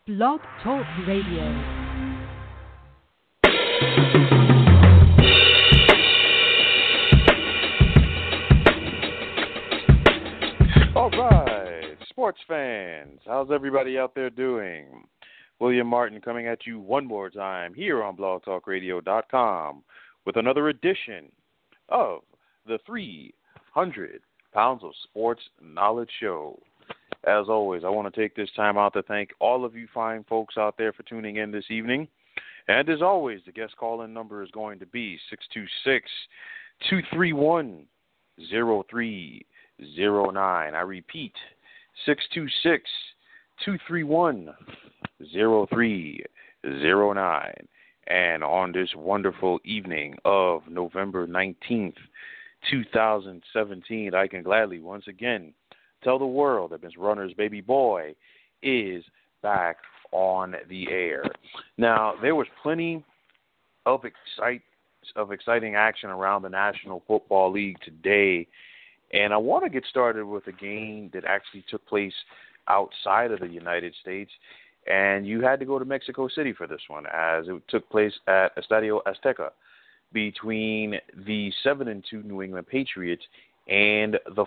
Blog Talk Radio. All right, sports fans, how's everybody out there doing? William Martin coming at you one more time here on blogtalkradio.com with another edition of the 300 Pounds of Sports Knowledge Show. As always, I want to take this time out to thank all of you fine folks out there for tuning in this evening. And as always, the guest call-in number is going to be 626-231-0309. I repeat, 626-231-0309. And on this wonderful evening of November 19th, 2017, I can gladly once again tell the world that Ms. Runner's baby boy is back on the air. Now, there was plenty of exciting action around the National Football League today, and I want to get started with a game that actually took place outside of the United States, and you had to go to Mexico City for this one, as it took place at Estadio Azteca between the 7-2 New England Patriots and the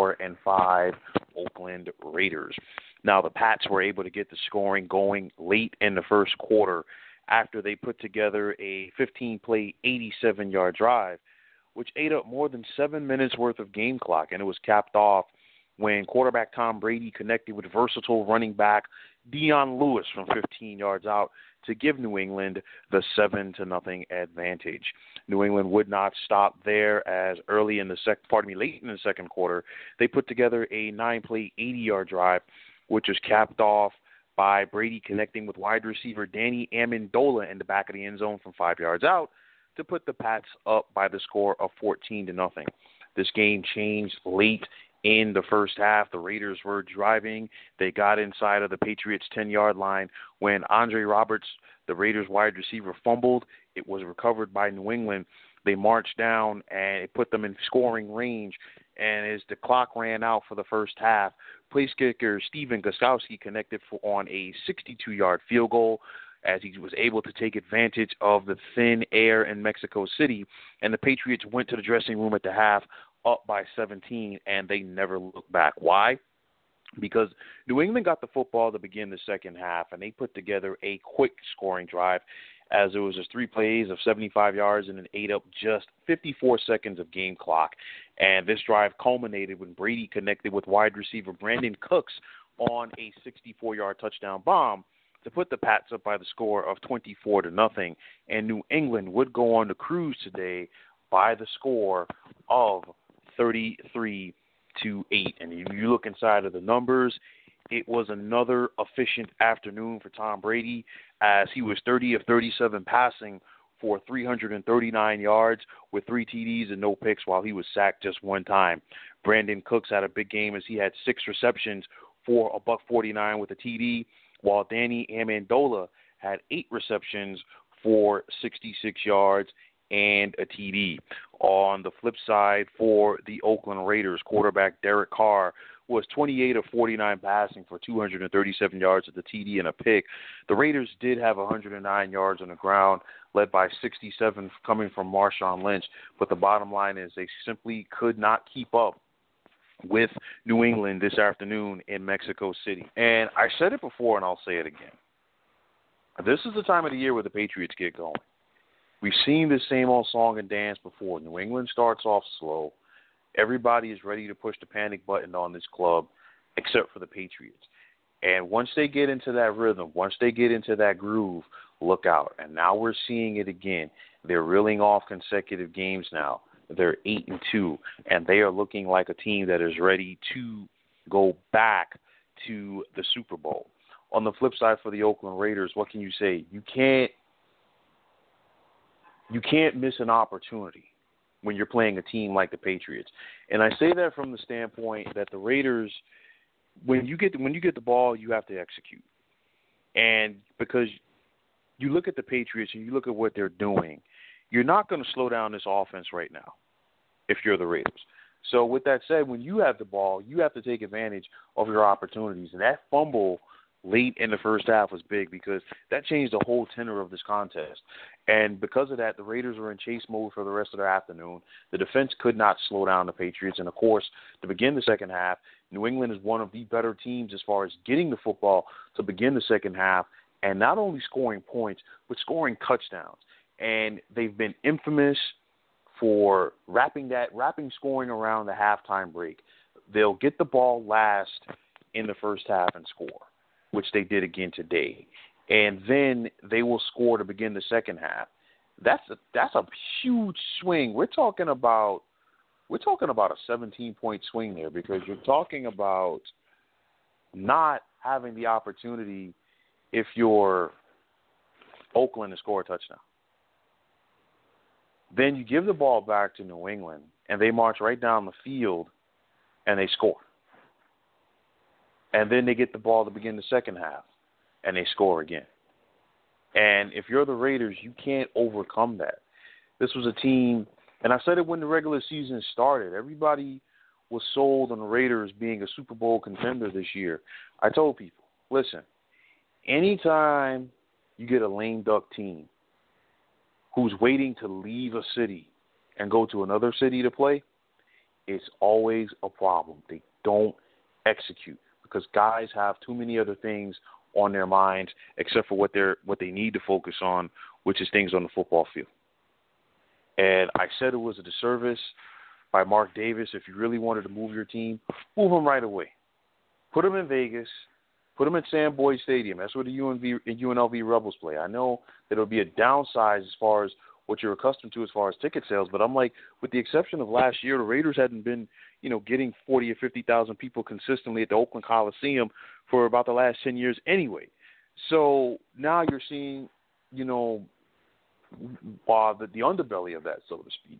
4-5 Oakland Raiders. Now, the Pats were able to get the scoring going late in the first quarter after they put together a 15-play, 87-yard drive, which ate up more than 7 minutes worth of game clock, and it was capped off when quarterback Tom Brady connected with versatile running back Dion Lewis from 15 yards out to give New England the 7-0 advantage. New England would not stop there, as late in the second quarter, they put together a 9-play, 80-yard drive, which was capped off by Brady connecting with wide receiver Danny Amendola in the back of the end zone from 5 yards out to put the Pats up by the score of 14-0. This game changed late in the first half. The Raiders were driving. They got inside of the Patriots' 10-yard line when Andre Roberts, the Raiders wide receiver, fumbled. It was recovered by New England. They marched down, and it put them in scoring range. And as the clock ran out for the first half, place kicker Stephen Gostkowski connected on a 62-yard field goal, as he was able to take advantage of the thin air in Mexico City. And the Patriots went to the dressing room at the half up by 17, and they never looked back. Why? Because New England got the football to begin the second half, and they put together a quick scoring drive, as it was just 3 plays of 75 yards and it ate up just 54 seconds of game clock. And this drive culminated when Brady connected with wide receiver Brandon Cooks on a 64-yard touchdown bomb to put the Pats up by the score of 24-0. And New England would go on to cruise today by the score of 33-8. And if you look inside of the numbers, it was another efficient afternoon for Tom Brady, as he was 30 of 37 passing for 339 yards with 3 TDs and no picks, while he was sacked just one time. Brandon Cooks had a big game, as he had 6 receptions for $149 with a TD, while Danny Amendola had 8 receptions for 66 yards and a TD. On the flip side, for the Oakland Raiders, quarterback Derek Carr was 28 of 49 passing for 237 yards with a TD and a pick. The Raiders did have 109 yards on the ground, led by 67 coming from Marshawn Lynch, but the bottom line is they simply could not keep up with New England this afternoon in Mexico City. And I said it before, and I'll say it again. This is the time of the year where the Patriots get going. We've seen the same old song and dance before. New England starts off slow. Everybody is ready to push the panic button on this club, except for the Patriots. And once they get into that rhythm, once they get into that groove, look out. And now we're seeing it again. They're reeling off consecutive games now. They're 8-2, and they are looking like a team that is ready to go back to the Super Bowl. On the flip side, for the Oakland Raiders, what can you say? You can't miss an opportunity when you're playing a team like the Patriots. And I say that from the standpoint that the Raiders, when you get the ball, you have to execute. And because you look at the Patriots and you look at what they're doing, you're not going to slow down this offense right now if you're the Raiders. So with that said, when you have the ball, you have to take advantage of your opportunities. And that fumble late in the first half was big because that changed the whole tenor of this contest. And because of that, the Raiders were in chase mode for the rest of the afternoon. The defense could not slow down the Patriots. And, of course, to begin the second half, New England is one of the better teams as far as getting the football to begin the second half and not only scoring points, but scoring touchdowns. And they've been infamous for wrapping scoring around the halftime break. They'll get the ball last in the first half and score, which they did again today. And then they will score to begin the second half. That's a huge swing. We're talking about a 17-point swing there because you're talking about not having the opportunity if you're Oakland to score a touchdown. Then you give the ball back to New England, and they march right down the field, and they score. And then they get the ball to begin the second half, and they score again. And if you're the Raiders, you can't overcome that. This was a team, and I said it when the regular season started, everybody was sold on the Raiders being a Super Bowl contender this year. I told people, listen, anytime you get a lame duck team who's waiting to leave a city and go to another city to play, it's always a problem. They don't execute because guys have too many other things on their minds except for what they need to focus on, which is things on the football field. And I said it was a disservice by Mark Davis. If you really wanted to move your team, move them right away. Put them in Vegas. Put them at Sam Boyd Stadium. That's where the UNLV Rebels play. I know that it'll be a downsize as far as what you're accustomed to as far as ticket sales, but I'm like, with the exception of last year, the Raiders hadn't been, getting 40 or 50,000 people consistently at the Oakland Coliseum for about the last 10 years anyway. So now you're seeing, the underbelly of that, so to speak.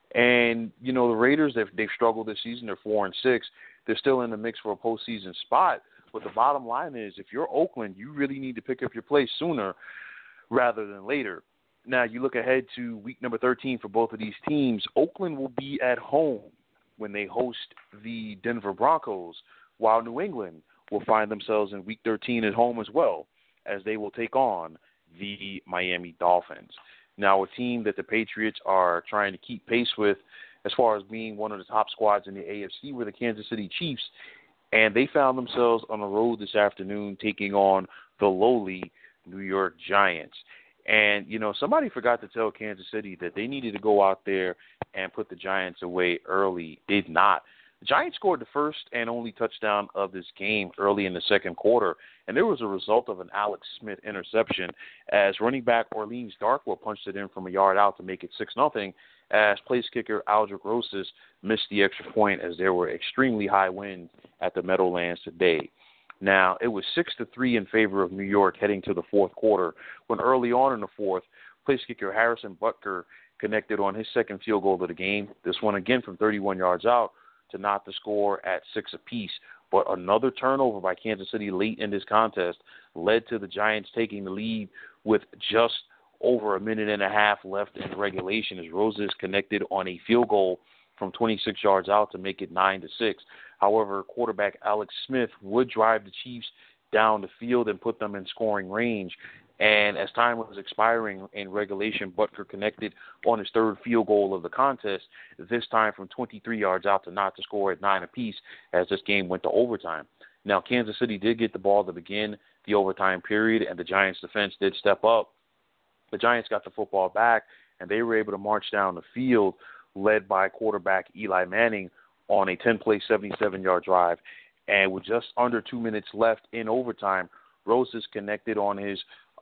And, the Raiders, they've struggled this season. They're 4-6. They're still in the mix for a postseason spot. But the bottom line is, if you're Oakland, you really need to pick up your place sooner rather than later. Now, you look ahead to week number 13 for both of these teams. Oakland will be at home when they host the Denver Broncos, while New England will find themselves in week 13 at home as well, as they will take on the Miami Dolphins. Now, a team that the Patriots are trying to keep pace with as far as being one of the top squads in the AFC were the Kansas City Chiefs, and they found themselves on the road this afternoon taking on the lowly New York Giants. And, somebody forgot to tell Kansas City that they needed to go out there and put the Giants away early. Did not. The Giants scored the first and only touchdown of this game early in the second quarter, and there was a result of an Alex Smith interception as running back Orleans Darkwa punched it in from a yard out to make it 6-0, as place kicker Aldrick Rosas missed the extra point as there were extremely high winds at the Meadowlands today. Now, it was 6-3 in favor of New York heading to the fourth quarter, when early on in the fourth, place kicker Harrison Butker connected on his second field goal of the game, this one again from 31 yards out, to knot the score at 6 apiece. But another turnover by Kansas City late in this contest led to the Giants taking the lead with just over a minute and a half left in regulation as Rosas connected on a field goal from 26 yards out to make it 9-6. However, quarterback Alex Smith would drive the Chiefs down the field and put them in scoring range. And as time was expiring in regulation, Butker connected on his third field goal of the contest, this time from 23 yards out to knot the score at 9 apiece as this game went to overtime. Now, Kansas City did get the ball to begin the overtime period, and the Giants' defense did step up. The Giants got the football back, and they were able to march down the field, led by quarterback Eli Manning on a 10-play, 77-yard drive. And with just under 2 minutes left in overtime, Rosas connected on his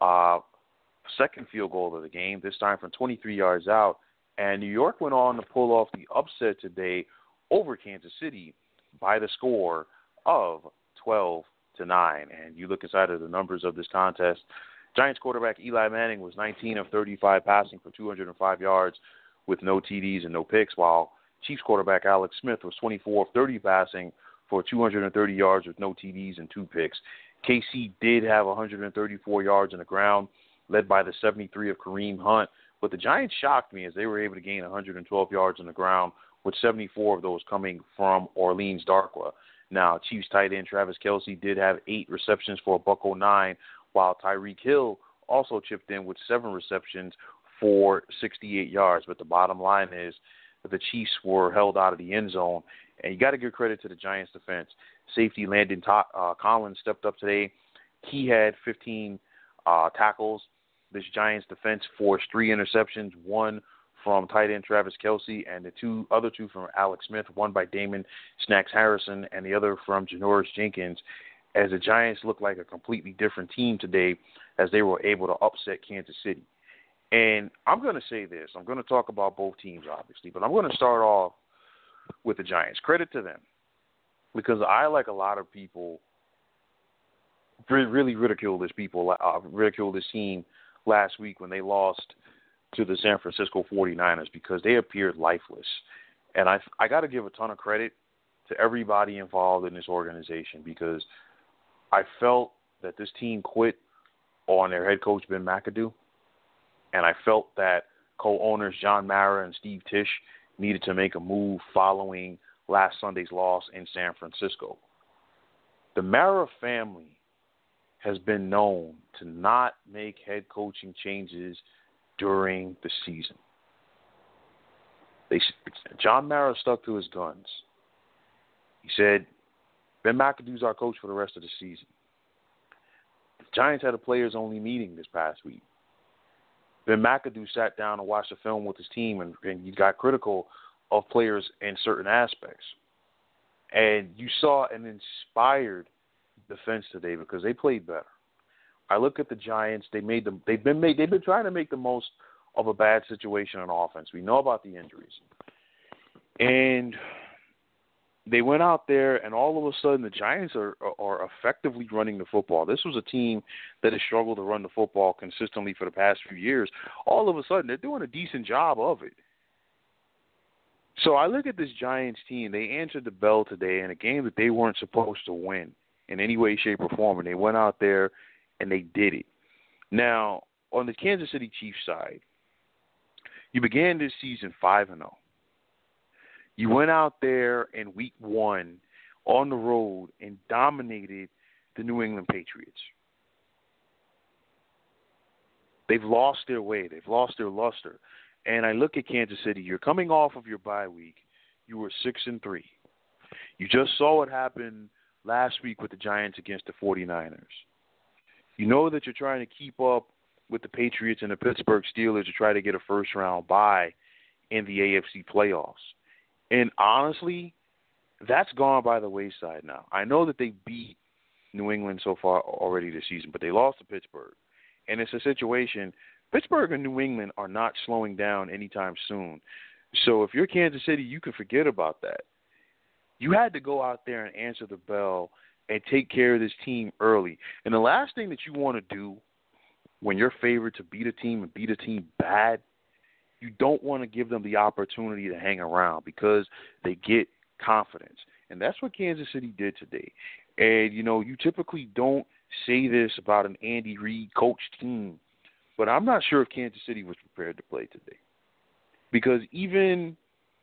second field goal of the game, this time from 23 yards out. And New York went on to pull off the upset today over Kansas City by the score of 12-9. And you look inside of the numbers of this contest, Giants quarterback Eli Manning was 19 of 35 passing for 205 yards with no TDs and no picks, while Chiefs quarterback Alex Smith was 24 of 30 passing for 230 yards with no TDs and 2 picks. KC did have 134 yards on the ground, led by the 73 of Kareem Hunt, but the Giants shocked me as they were able to gain 112 yards on the ground, with 74 of those coming from Orleans Darkwa. Now, Chiefs tight end Travis Kelce did have 8 receptions for a $109, while Tyreek Hill also chipped in with 7 receptions for 68 yards. But the bottom line is that the Chiefs were held out of the end zone, and you got to give credit to the Giants' defense. Safety Landon Collins stepped up today. He had 15 tackles. This Giants defense forced 3 interceptions, one from tight end Travis Kelce, and the other two from Alex Smith, one by Damon Snacks Harrison, and the other from Janoris Jenkins, as the Giants looked like a completely different team today as they were able to upset Kansas City. And I'm going to say this. I'm going to talk about both teams, obviously, but I'm going to start off with the Giants. Credit to them, because I, like a lot of people, really ridiculed this team last week when they lost to the San Francisco 49ers because they appeared lifeless. And I got to give a ton of credit to everybody involved in this organization, because I felt that this team quit on their head coach, Ben McAdoo, and I felt that co-owners John Mara and Steve Tisch needed to make a move following last Sunday's loss in San Francisco. The Mara family has been known to not make head coaching changes during the season. John Mara stuck to his guns. He said, Ben McAdoo's our coach for the rest of the season. The Giants had a players-only meeting this past week. Ben McAdoo sat down and watched the film with his team, and he got critical of players in certain aspects. And you saw an inspired defense today because they played better. I look at the Giants. They've been trying to make the most of a bad situation on offense. We know about the injuries. And they went out there, and all of a sudden the Giants are effectively running the football. This was a team that has struggled to run the football consistently for the past few years. All of a sudden, they're doing a decent job of it. So I look at this Giants team. They answered the bell today in a game that they weren't supposed to win in any way, shape, or form, and they went out there and they did it. Now, on the Kansas City Chiefs side, you began this season 5-0. You went out there in week 1 on the road and dominated the New England Patriots. They've lost their way. They've lost their luster. And I look at Kansas City. You're coming off of your bye week. You were 6-3. You just saw what happened last week with the Giants against the 49ers. You know that you're trying to keep up with the Patriots and the Pittsburgh Steelers to try to get a first-round bye in the AFC playoffs. And honestly, that's gone by the wayside now. I know that they beat New England so far already this season, but they lost to Pittsburgh. And it's a situation, Pittsburgh and New England are not slowing down anytime soon. So if you're Kansas City, you can forget about that. You had to go out there and answer the bell and take care of this team early. And the last thing that you want to do when you're favored to beat a team and beat a team bad, you don't want to give them the opportunity to hang around because they get confidence. And that's what Kansas City did today. And, you typically don't say this about an Andy Reid coached team, but I'm not sure if Kansas City was prepared to play today. Because even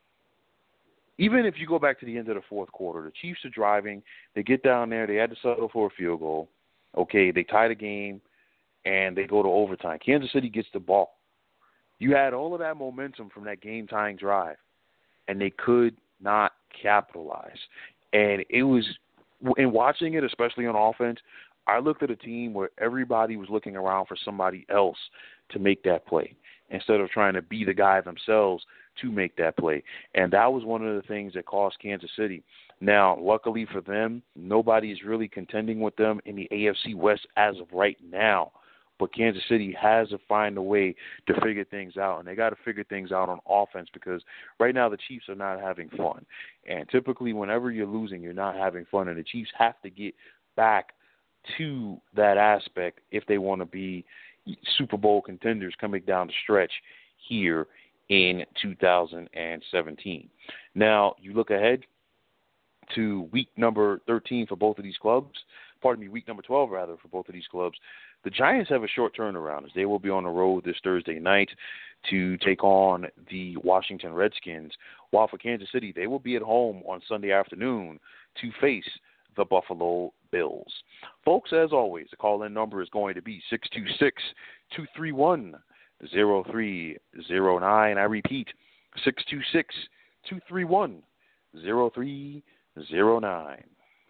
if you go back to the end of the fourth quarter, the Chiefs are driving. They get down there. They had to settle for a field goal. Okay, they tie the game, and they go to overtime. Kansas City gets the ball. You had all of that momentum from that game-tying drive, and they could not capitalize. And it was – in watching it, especially on offense, I looked at a team where everybody was looking around for somebody else to make that play instead of trying to be the guy themselves to make that play. And that was one of the things that cost Kansas City. Now, luckily for them, nobody is really contending with them in the AFC West as of right now. But Kansas City has to find a way to figure things out, and they got to figure things out on offense because right now the Chiefs are not having fun. And typically whenever you're losing, you're not having fun, and the Chiefs have to get back to that aspect if they want to be Super Bowl contenders coming down the stretch here in 2017. Now, you look ahead to week number 13 for both of these clubs. Week number 12, rather, for both of these clubs. The Giants have a short turnaround as they will be on the road this Thursday night to take on the Washington Redskins, while for Kansas City, they will be at home on Sunday afternoon to face the Buffalo Bills. Folks, as always, the call-in number is going to be 626-231-0309. I repeat, 626-231-0309.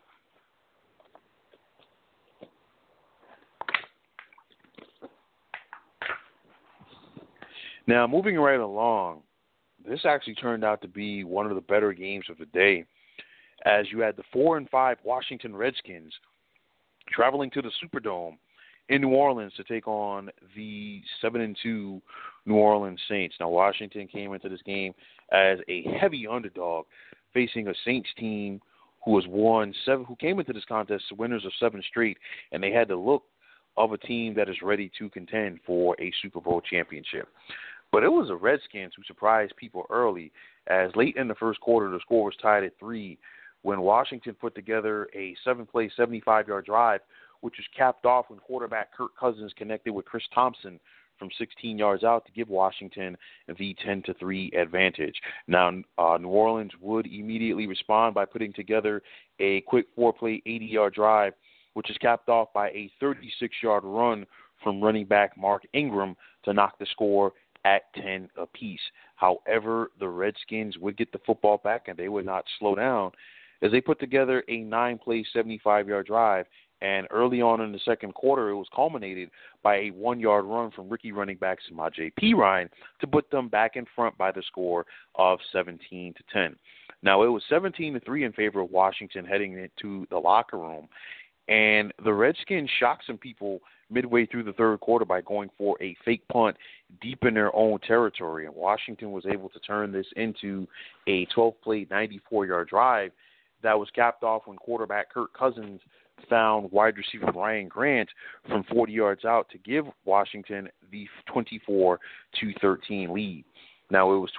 Now, moving right along, this actually turned out to be one of the better games of the day, as you had the 4-5 Washington Redskins traveling to the Superdome in New Orleans to take on the 7-2 New Orleans Saints. Now, Washington came into this game as a heavy underdog, facing a Saints team who came into this contest winners of 7 straight, and they had the look of a team that is ready to contend for a Super Bowl championship. But it was the Redskins who surprised people early, as late in the first quarter, the score was tied at 3 when Washington put together a 7-play, 75-yard drive, which was capped off when quarterback Kirk Cousins connected with Chris Thompson from 16 yards out to give Washington the 10-3 advantage. Now, New Orleans would immediately respond by putting together a quick 4-play, 80-yard drive, which is capped off by a 36-yard run from running back Mark Ingram to knock the score at 10 apiece. However, the Redskins would get the football back, and they would not slow down as they put together a 9-play, 75-yard drive. And early on in the second quarter, it was culminated by a 1-yard run from rookie running back Samaje Perine to put them back in front by the score of 17-10. Now, it was 17-3 in favor of Washington heading into the locker room, and the Redskins shocked some people midway through the third quarter by going for a fake punt deep in their own territory. And Washington was able to turn this into a 12-play, 94-yard drive that was capped off when quarterback Kirk Cousins found wide receiver Ryan Grant from 40 yards out to give Washington the 24-13 lead. Now, it was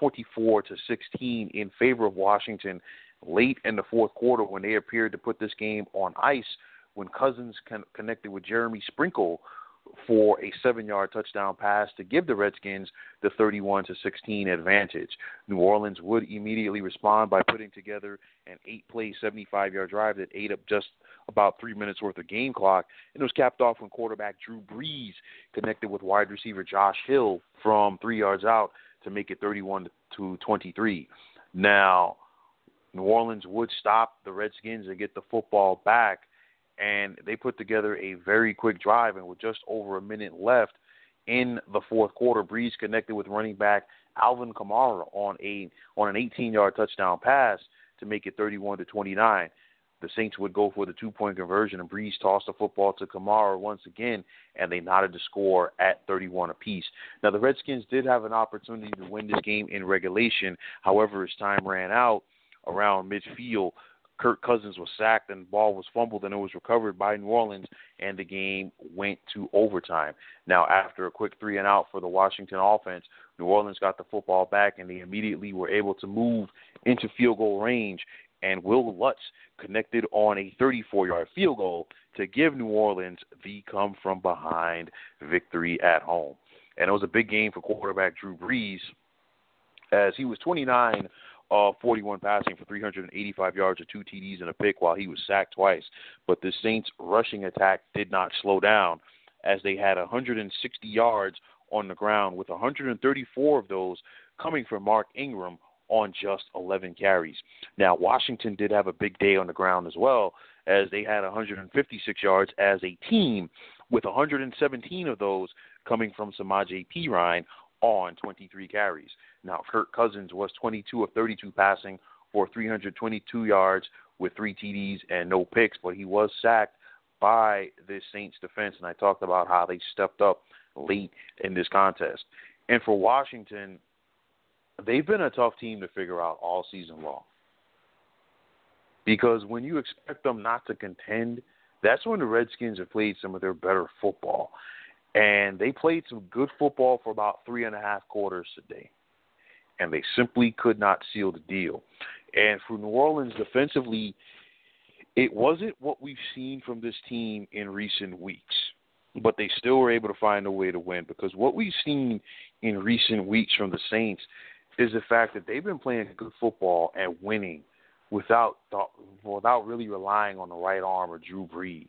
24-16 in favor of Washington late in the fourth quarter when they appeared to put this game on ice, when Cousins connected with Jeremy Sprinkle for a 7-yard touchdown pass to give the Redskins the 31-16 advantage. New Orleans would immediately respond by putting together an 8-play, 75-yard drive that ate up just about 3 minutes worth of game clock, and it was capped off when quarterback Drew Brees connected with wide receiver Josh Hill from 3 yards out to make it 31-23. Now, New Orleans would stop the Redskins and get the football back, and they put together a very quick drive, and with just over a minute left in the fourth quarter, Brees connected with running back Alvin Kamara on an 18-yard touchdown pass to make it 31-29. The Saints would go for the 2-point conversion, and Brees tossed the football to Kamara once again, and they knotted the score at 31 apiece. Now, the Redskins did have an opportunity to win this game in regulation. However, as time ran out around midfield, Kirk Cousins was sacked and the ball was fumbled, and it was recovered by New Orleans, and the game went to overtime. Now, after a quick 3-and-out for the Washington offense, New Orleans got the football back, and they immediately were able to move into field goal range, and Will Lutz connected on a 34-yard field goal to give New Orleans the come-from-behind victory at home. And it was a big game for quarterback Drew Brees, as he was 29 of 41 passing for 385 yards or 2 TDs and a pick while he was sacked twice. But the Saints' rushing attack did not slow down, as they had 160 yards on the ground, with 134 of those coming from Mark Ingram on just 11 carries. Now, Washington did have a big day on the ground as well, as they had 156 yards as a team, with 117 of those coming from Samaje Perine on 23 carries. Now, Kirk Cousins was 22 of 32 passing for 322 yards with 3 TDs and no picks, but he was sacked by this Saints defense, and I talked about how they stepped up late in this contest. And for Washington, they've been a tough team to figure out all season long, because when you expect them not to contend, that's when the Redskins have played some of their better football. And they played some good football for about 3.5 quarters today, and they simply could not seal the deal. And for New Orleans defensively, it wasn't what we've seen from this team in recent weeks. but they still were able to find a way to win, because what we've seen in recent weeks from the Saints is the fact that they've been playing good football and winning without really relying on the right arm or Drew Brees.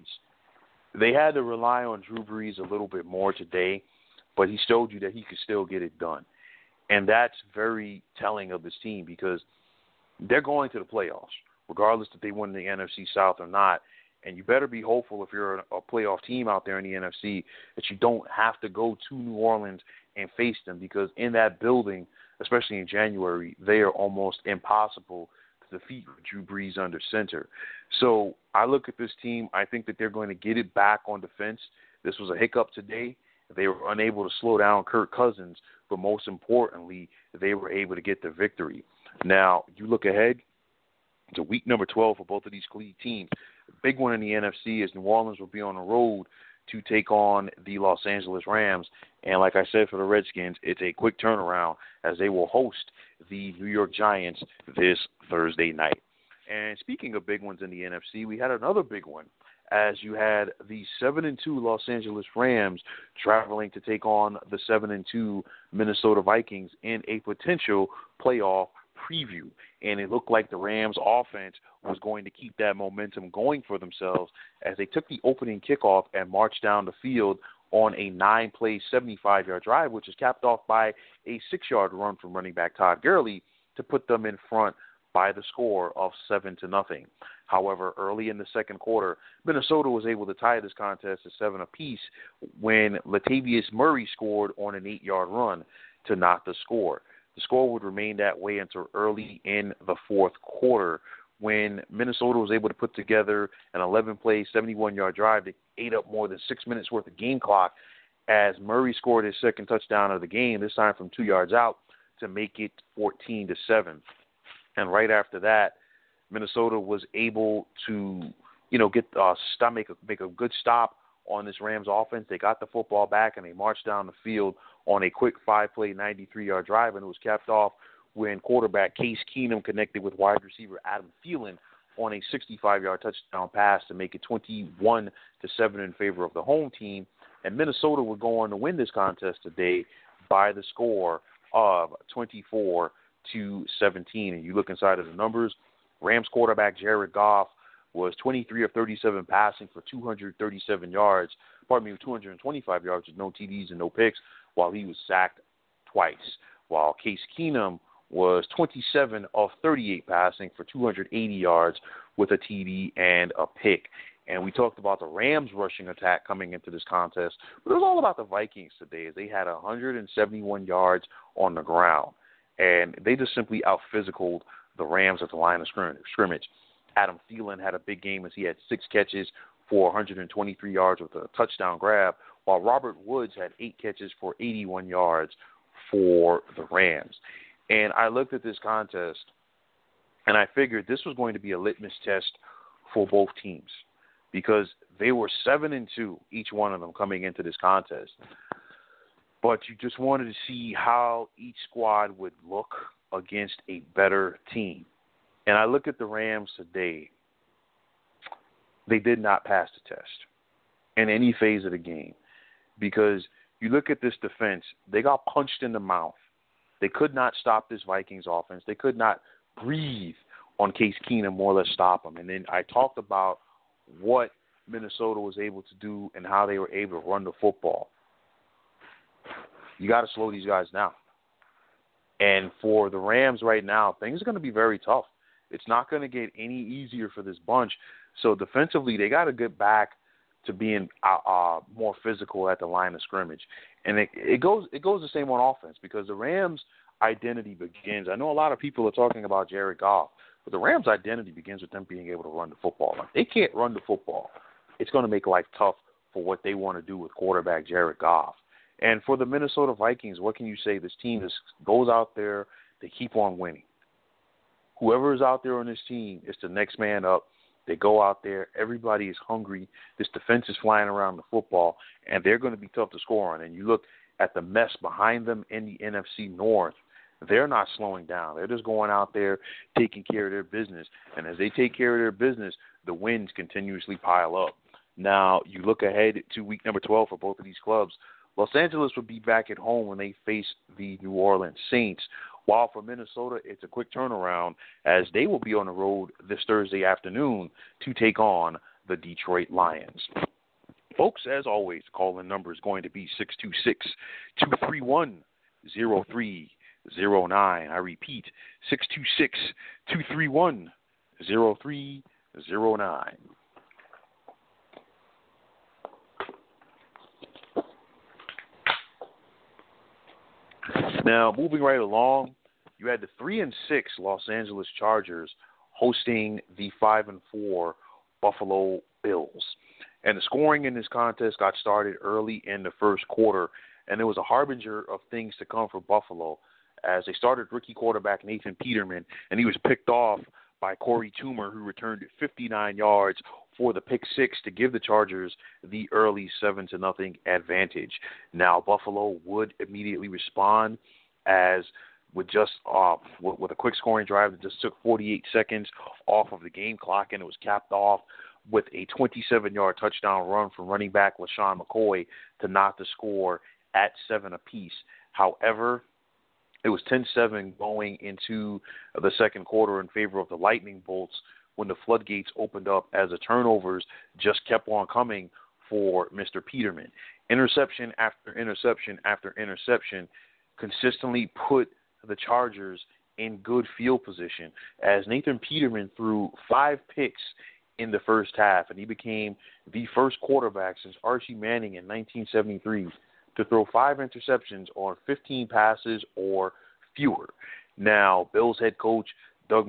They had to rely on Drew Brees a little bit more today, but he showed you that he could still get it done. And that's very telling of this team, because they're going to the playoffs, regardless if they win the NFC South or not. And you better be hopeful, if you're a playoff team out there in the NFC, that you don't have to go to New Orleans and face them, because in that building, especially in January, they are almost impossible to defeat with Drew Brees under center. So I look at this team. I think that they're going to get it back on defense. This was a hiccup today. They were unable to slow down Kirk Cousins, but most importantly, they were able to get the victory. Now, you look ahead to week number 12 for both of these teams. The big one in the NFC is New Orleans will be on the road to take on the Los Angeles Rams. And like I said, for the Redskins, it's a quick turnaround, as they will host the New York Giants this Thursday night. And speaking of big ones in the NFC, we had another big one, as you had the 7-2 Los Angeles Rams traveling to take on the 7-2 Minnesota Vikings in a potential playoff preview. And it looked like the Rams offense was going to keep that momentum going for themselves, as they took the opening kickoff and marched down the field on a 9-play, 75-yard drive, which is capped off by a 6-yard run from running back Todd Gurley to put them in front by the score of 7-0. However, early in the second quarter, Minnesota was able to tie this contest at 7 apiece when Latavius Murray scored on an 8-yard run to knot the score. The score would remain that way until early in the fourth quarter, when Minnesota was able to put together an 11-play, 71-yard drive that ate up more than 6 minutes worth of game clock, as Murray scored his second touchdown of the game, this time from 2 yards out, to make it 14-7. And right after that, Minnesota was able to, make a good stop on this Rams offense. They got the football back and they marched down the field on a quick 5-play, 93-yard drive, and it was capped off when quarterback Case Keenum connected with wide receiver Adam Thielen on a 65-yard touchdown pass to make it 21-7 in favor of the home team. And Minnesota would go on to win this contest today by the score of 24-17. And you look inside of the numbers, Rams quarterback Jared Goff was 23 of 37 passing for 225 yards with no TDs and no picks, while he was sacked twice. While Case Keenum was 27 of 38 passing for 280 yards with a TD and a pick. And we talked about the Rams rushing attack coming into this contest, but it was all about the Vikings today, as they had 171 yards on the ground. And they just simply out-physicaled the Rams at the line of scrimmage. Adam Thielen had a big game, as he had 6 catches for 123 yards with a touchdown grab, while Robert Woods had 8 catches for 81 yards for the Rams. And I looked at this contest, and I figured this was going to be a litmus test for both teams, because they were 7-2, each one of them, coming into this contest. But you just wanted to see how each squad would look against a better team. And I look at the Rams today. They did not pass the test in any phase of the game, because you look at this defense, they got punched in the mouth. They could not stop this Vikings offense. They could not breathe on Case Keenum, more or less stop him. And then I talked about what Minnesota was able to do and how they were able to run the football. You got to slow these guys down. And for the Rams right now, things are going to be very tough. It's not going to get any easier for this bunch. So defensively, they got to get back to being more physical at the line of scrimmage. And it goes the same on offense, because the Rams' identity begins. I know a lot of people are talking about Jared Goff, but the Rams' identity begins with them being able to run the football. If they can't run the football, it's going to make life tough for what they want to do with quarterback Jared Goff. And for the Minnesota Vikings, what can you say? This team goes out there, they keep on winning. Whoever is out there on this team is the next man up. They go out there. Everybody is hungry. This defense is flying around the football, and they're going to be tough to score on. And you look at the mess behind them in the NFC North, they're not slowing down. They're just going out there, taking care of their business. And as they take care of their business, the wins continuously pile up. Now, you look ahead to week number 12 for both of these clubs. Los Angeles will be back at home when they face the New Orleans Saints, while for Minnesota, it's a quick turnaround as they will be on the road this Thursday afternoon to take on the Detroit Lions. Folks, as always, the call-in number is going to be 626-231-0309. I repeat, 626-231-0309. Now, moving right along, you had the 3-6 Los Angeles Chargers hosting the 5-4 Buffalo Bills. And the scoring in this contest got started early in the first quarter, and it was a harbinger of things to come for Buffalo as they started rookie quarterback Nathan Peterman, and he was picked off by Corey Toomer, who returned 59 yards for the pick six to give the Chargers the early 7-0 advantage. Now, Buffalo would immediately respond as with just with a quick scoring drive that just took 48 seconds off of the game clock, and it was capped off with a 27-yard touchdown run from running back LaShawn McCoy to knot the score at 7 apiece. However, it was 10-7 going into the second quarter in favor of the Lightning Bolts when the floodgates opened up as the turnovers just kept on coming for Mr. Peterman. Interception after interception after interception consistently put the Chargers in good field position as Nathan Peterman threw 5 picks in the first half, and he became the first quarterback since Archie Manning in 1973 to throw 5 interceptions on 15 passes or fewer. Now, Bills head coach Sean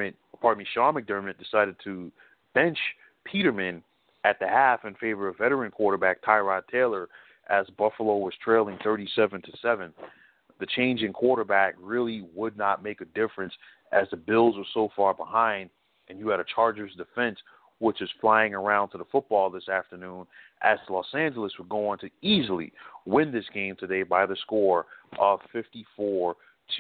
McDermott decided to bench Peterman at the half in favor of veteran quarterback Tyrod Taylor as Buffalo was trailing 37-7. The change in quarterback really would not make a difference as the Bills were so far behind, and you had a Chargers defense which is flying around to the football this afternoon, as Los Angeles were going to easily win this game today by the score of 54-24.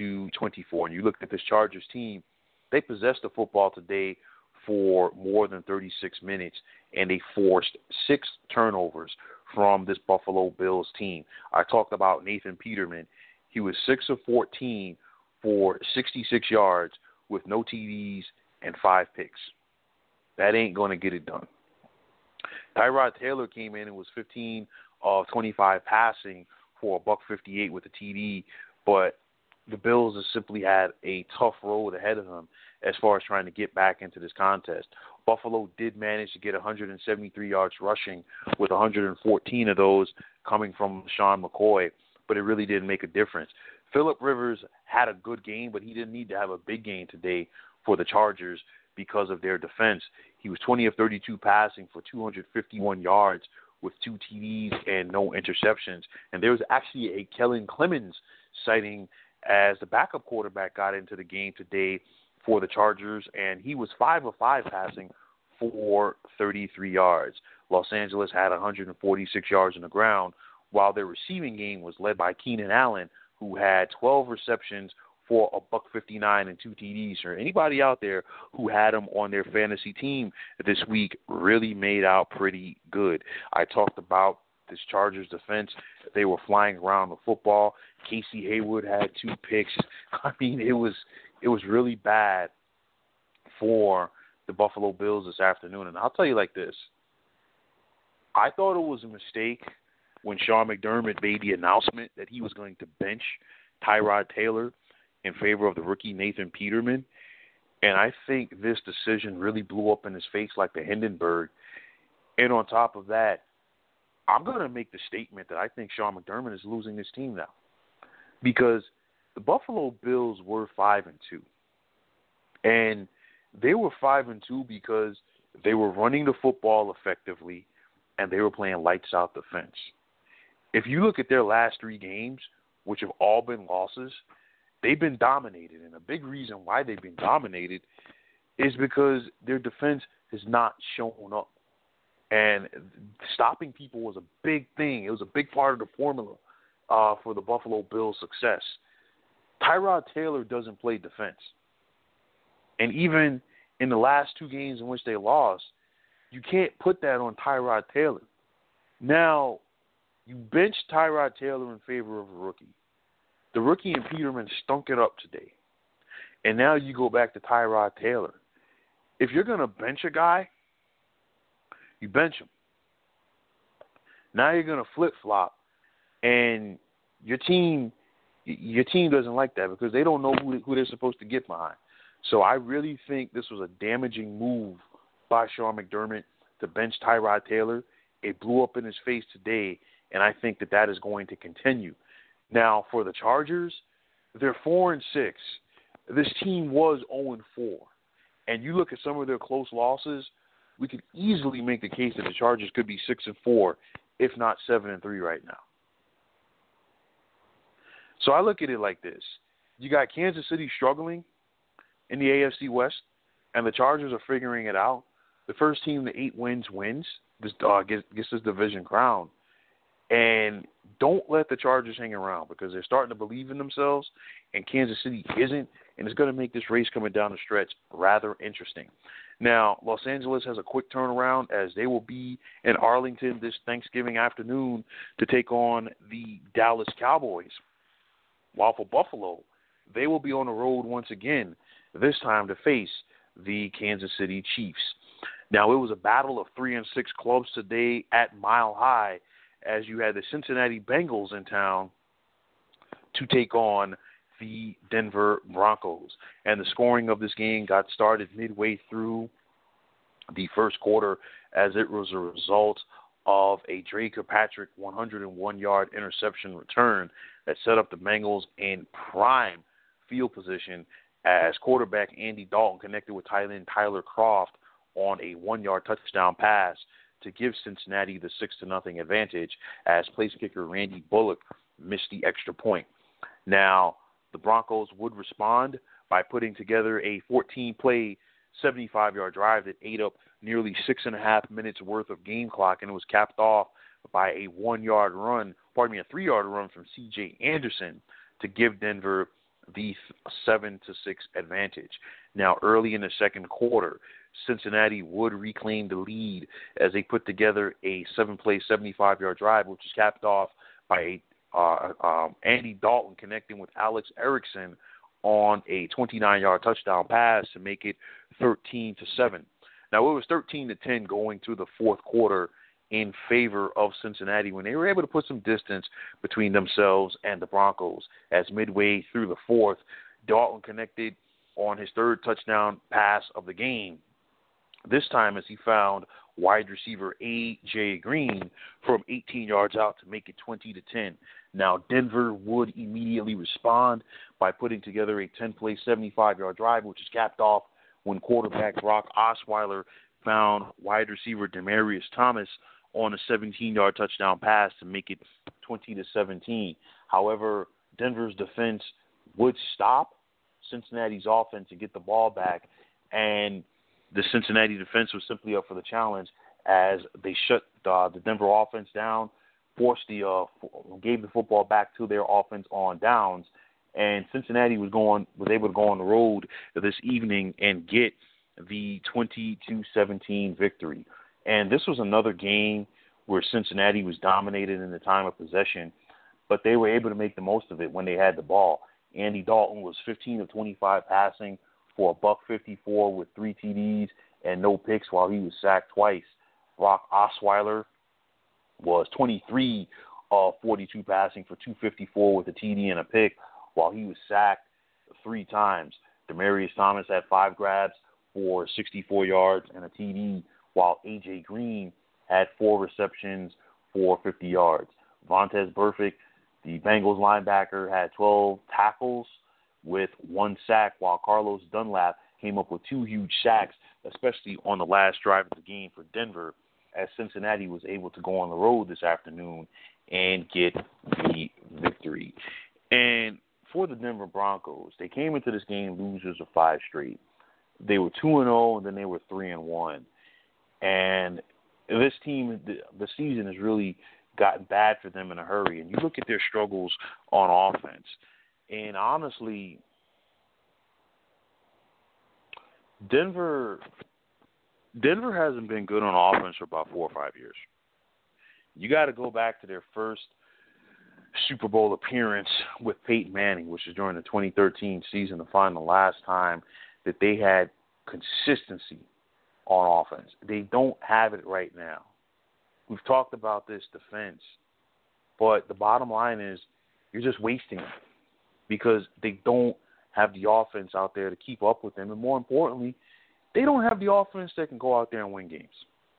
And you look at this Chargers team, they possessed the football today for more than 36 minutes, and they forced 6 turnovers from this Buffalo Bills team. I talked about Nathan Peterman. He was 6 of 14 for 66 yards with no TDs and 5 picks. That ain't going to get it done. Tyrod Taylor came in and was 15 of 25 passing for $158 with a TD, but the Bills have simply had a tough road ahead of them as far as trying to get back into this contest. Buffalo did manage to get 173 yards rushing, with 114 of those coming from Sean McCoy, but it really didn't make a difference. Phillip Rivers had a good game, but he didn't need to have a big game today for the Chargers because of their defense. He was 20 of 32 passing for 251 yards with 2 TDs and no interceptions. And there was actually a Kellen Clemens sighting as the backup quarterback got into the game today for the Chargers, and he was 5 of 5 passing for 33 yards. Los Angeles had 146 yards on the ground, while their receiving game was led by Keenan Allen, who had 12 receptions for $159 and 2 TDs. Or anybody out there who had him on their fantasy team this week really made out pretty good. I talked about this Chargers defense. They were flying around the football. Casey Hayward had 2 picks. I mean, it was really bad for the Buffalo Bills this afternoon. And I'll tell you like this. I thought it was a mistake when Sean McDermott made the announcement that he was going to bench Tyrod Taylor in favor of the rookie Nathan Peterman. And I think this decision really blew up in his face like the Hindenburg. And on top of that, I'm going to make the statement that I think Sean McDermott is losing his team now, because the Buffalo Bills were 5-2. And they were 5-2 because they were running the football effectively and they were playing lights out defense. If you look at their last 3 games, which have all been losses, they've been dominated. And a big reason why they've been dominated is because their defense has not shown up. And stopping people was a big thing. It was a big part of the formula for the Buffalo Bills' success. Tyrod Taylor doesn't play defense. And even in the last 2 games in which they lost, You can't put that on Tyrod Taylor. Now, you bench Tyrod Taylor in favor of a rookie. The rookie and Peterman stunk it up today. And now you go back to Tyrod Taylor. If you're going to bench a guy, you bench him. Now you're going to flip-flop, and your team doesn't like that because they don't know who they're supposed to get behind. So I really think this was a damaging move by Sean McDermott to bench Tyrod Taylor. It blew up in his face today, and I think that is going to continue. Now, for the Chargers, they're 4-6. This team was 0-4. And you look at some of their close losses, we could easily make the case that the Chargers could be 6-4, if not 7-3 right now. So I look at it like this. You got Kansas City struggling in the AFC West, and the Chargers are figuring it out. The first team to 8 wins wins. This gets this division crown. And don't let the Chargers hang around because they're starting to believe in themselves, and Kansas City isn't, and it's going to make this race coming down the stretch rather interesting. Now, Los Angeles has a quick turnaround as they will be in Arlington this Thanksgiving afternoon to take on the Dallas Cowboys. While for Buffalo, they will be on the road once again, this time to face the Kansas City Chiefs. Now, it was a battle of 3-6 clubs today at Mile High as you had the Cincinnati Bengals in town to take on the Denver Broncos. And the scoring of this game got started midway through the first quarter as it was a result of a Dre Kirkpatrick 101-yard interception return that set up the Bengals in prime field position as quarterback Andy Dalton connected with tight end Tyler Kroft on a 1-yard touchdown pass to give Cincinnati the 6-0 advantage as place kicker Randy Bullock missed the extra point. Now, the Broncos would respond by putting together a 14-play, 75-yard drive that ate up nearly 6.5 minutes worth of game clock, and it was capped off by a 3-yard run from C.J. Anderson to give Denver the 7-6 advantage. Now, early in the second quarter, Cincinnati would reclaim the lead as they put together a 7-play, 75-yard drive, which was capped off by Andy Dalton connecting with Alex Erickson on a 29-yard touchdown pass to make it 13-7. Now, it was 13-10 going through the fourth quarter in favor of Cincinnati when they were able to put some distance between themselves and the Broncos. As midway through the fourth, Dalton connected on his third touchdown pass of the game. This time as he found wide receiver A.J. Green from 18 yards out to make it 20-10. Now, Denver would immediately respond by putting together a 10-play, 75-yard drive, which is capped off when quarterback Brock Osweiler found wide receiver Demaryius Thomas on a 17-yard touchdown pass to make it 20-17. However, Denver's defense would stop Cincinnati's offense to get the ball back, and the Cincinnati defense was simply up for the challenge as they shut the Denver offense down, gave the football back to their offense on downs, and Cincinnati was able to go on the road this evening and get the 22-17 victory. And this was another game where Cincinnati was dominated in the time of possession, but they were able to make the most of it when they had the ball. Andy Dalton was 15 of 25 passing for $154 with 3 TDs and no picks while he was sacked twice. Brock Osweiler was 23 of 42 passing for $254 with a TD and a pick while he was sacked 3 times. Demaryius Thomas had 5 grabs for 64 yards and a TD, while A.J. Green had 4 receptions for 50 yards. Vontaze Burfict, the Bengals linebacker, had 12 tackles with 1 sack, while Carlos Dunlap came up with 2 huge sacks, especially on the last drive of the game for Denver, as Cincinnati was able to go on the road this afternoon and get the victory. And for the Denver Broncos, they came into this game losers of 5 straight. They were 2-0, and then they were 3-1. And this team, the season has really gotten bad for them in a hurry. And you look at their struggles on offense, and honestly, Denver Denver hasn't been good on offense for about 4 or 5 years. You got to go back to their first Super Bowl appearance with Peyton Manning, which was during the 2013 season, to find the last time that they had consistency on offense. They don't have it right now. We've talked about this defense, but the bottom line is you're just wasting it because they don't have the offense out there to keep up with them, and more importantly, they don't have the offense that can go out there and win games.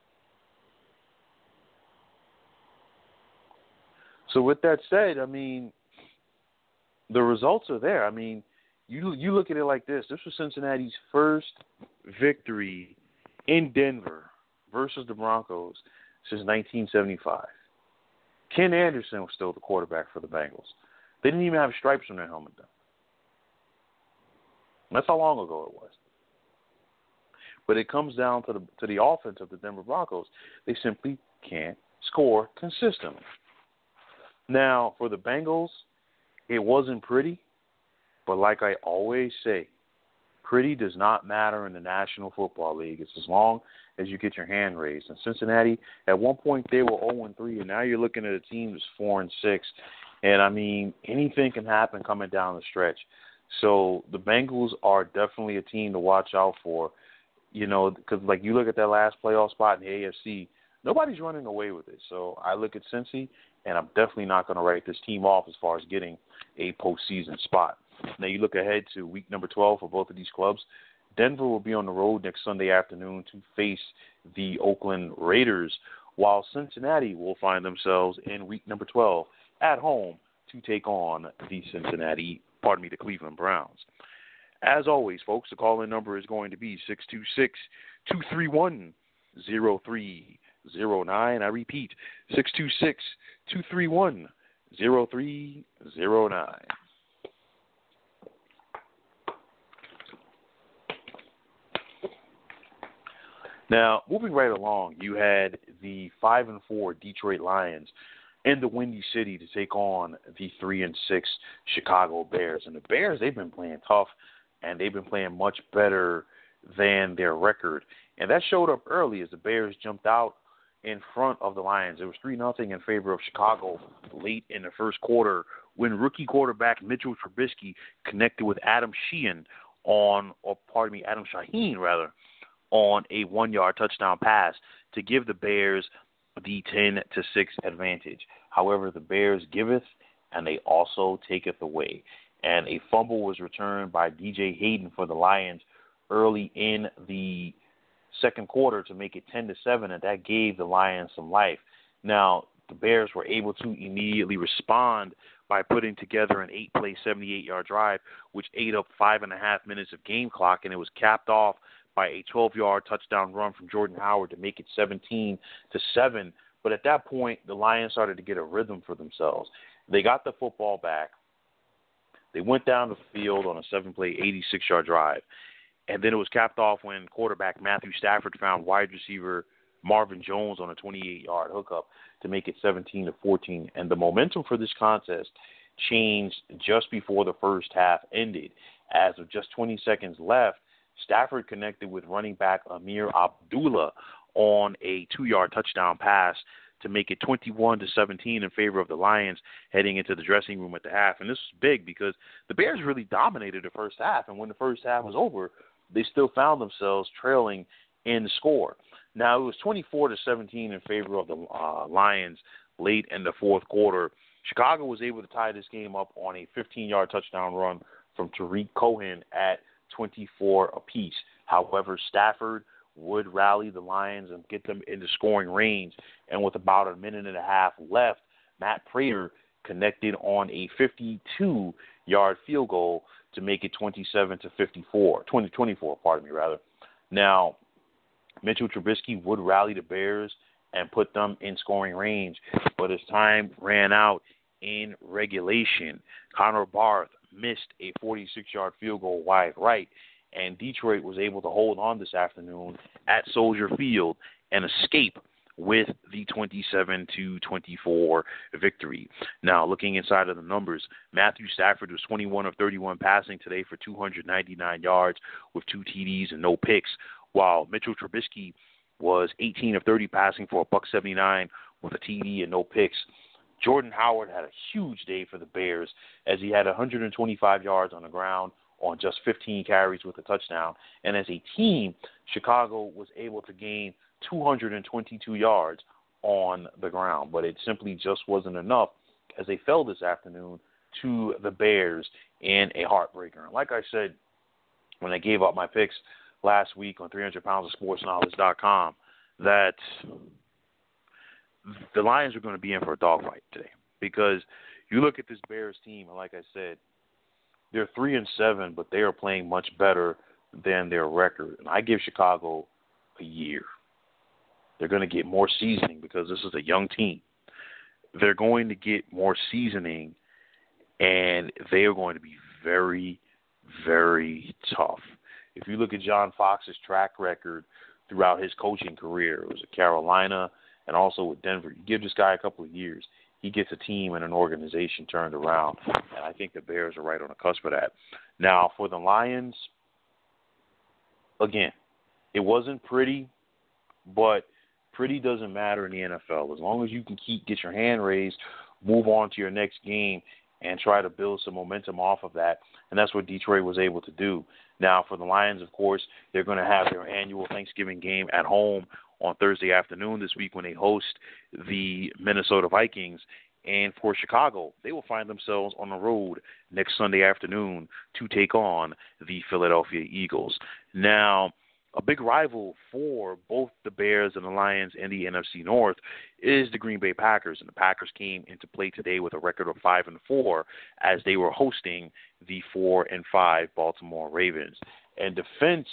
So with that said, I mean, the results are there. I mean, you look at it like this. This was Cincinnati's first victory in Denver versus the Broncos since 1975. Ken Anderson was still the quarterback for the Bengals. They didn't even have stripes on their helmet then. That's how long ago it was. But it comes down to the offense of the Denver Broncos. They simply can't score consistently. Now, for the Bengals, it wasn't pretty, but like I always say, pretty does not matter in the National Football League. It's as long as you get your hand raised. And Cincinnati, at one point they were 0-3, and now you're looking at a team that's 4-6. And, I mean, anything can happen coming down the stretch. So the Bengals are definitely a team to watch out for, you know, because, like, you look at that last playoff spot in the AFC, nobody's running away with it. So I look at Cincy, and I'm definitely not going to write this team off as far as getting a postseason spot. Now you look ahead to week number 12 for both of these clubs. Denver will be on the road next Sunday afternoon to face the Oakland Raiders, while Cincinnati will find themselves in week number 12 at home to take on the Cleveland Browns. As always, folks, the call-in number is going to be 626-231-0309. I repeat, 626-231-0309. Now, moving right along, you had the 5-4 Detroit Lions in the Windy City to take on the 3-6 Chicago Bears. And the Bears, they've been playing tough, and they've been playing much better than their record. And that showed up early as the Bears jumped out in front of the Lions. It was 3-0 in favor of Chicago late in the first quarter when rookie quarterback Mitchell Trubisky connected with Adam Shaheen on a 1-yard touchdown pass to give the Bears the 10-6 advantage. However, the Bears giveth, and they also taketh away. And a fumble was returned by DJ Hayden for the Lions early in the second quarter to make it 10-7, and that gave the Lions some life. Now, the Bears were able to immediately respond by putting together an 8-play, 78-yard drive, which ate up 5.5 minutes of game clock, and it was capped off by a 12-yard touchdown run from Jordan Howard to make it 17-7. But at that point, the Lions started to get a rhythm for themselves. They got the football back. They went down the field on a 7-play, 86-yard drive. And then it was capped off when quarterback Matthew Stafford found wide receiver Marvin Jones on a 28-yard hookup to make it 17-14. And the momentum for this contest changed just before the first half ended. As of just 20 seconds left, Stafford connected with running back Amir Abdullah on a 2-yard touchdown pass to make it 21-17 in favor of the Lions heading into the dressing room at the half. And this was big because the Bears really dominated the first half, and when the first half was over, they still found themselves trailing in the score. Now, it was 24-17 in favor of the Lions late in the fourth quarter. Chicago was able to tie this game up on a 15-yard touchdown run from Tariq Cohen at 24 apiece. However, Stafford would rally the Lions and get them into scoring range. And with about a minute and a half left, Matt Prater connected on a 52-yard field goal to make it 20-24. Now, Mitchell Trubisky would rally the Bears and put them in scoring range. But as time ran out in regulation, Connor Barth missed a 46-yard field goal wide right, and Detroit was able to hold on this afternoon at Soldier Field and escape with the 27-24 victory. Now, looking inside of the numbers, Matthew Stafford was 21 of 31 passing today for 299 yards with 2 TDs and no picks, while Mitchell Trubisky was 18 of 30 passing for a $179 with a TD and no picks. Jordan Howard had a huge day for the Bears as he had 125 yards on the ground on just 15 carries with a touchdown. And as a team, Chicago was able to gain 222 yards on the ground. But it simply just wasn't enough as they fell this afternoon to the Bears in a heartbreaker. And like I said, when I gave out my picks last week on 300poundsofsportsknowledge.com, that the Lions are going to be in for a dogfight today. Because you look at this Bears team, and like I said, they're 3-7, but they are playing much better than their record. And I give Chicago a year. They're going to get more seasoning because this is a young team. They're going to get more seasoning, and they are going to be very, very tough. If you look at John Fox's track record throughout his coaching career, it was at Carolina and also with Denver. You give this guy a couple of years, he gets a team and an organization turned around, and I think the Bears are right on the cusp of that. Now, for the Lions, again, it wasn't pretty, but pretty doesn't matter in the NFL. As long as you can get your hand raised, move on to your next game, and try to build some momentum off of that. And that's what Detroit was able to do. Now, for the Lions, of course, they're going to have their annual Thanksgiving game at home on Thursday afternoon this week when they host the Minnesota Vikings. And for Chicago, they will find themselves on the road next Sunday afternoon to take on the Philadelphia Eagles. Now, a big rival for both the Bears and the Lions in the NFC North is the Green Bay Packers. And the Packers came into play today with a record of 5-4 as they were hosting the 4-5 Baltimore Ravens. And defense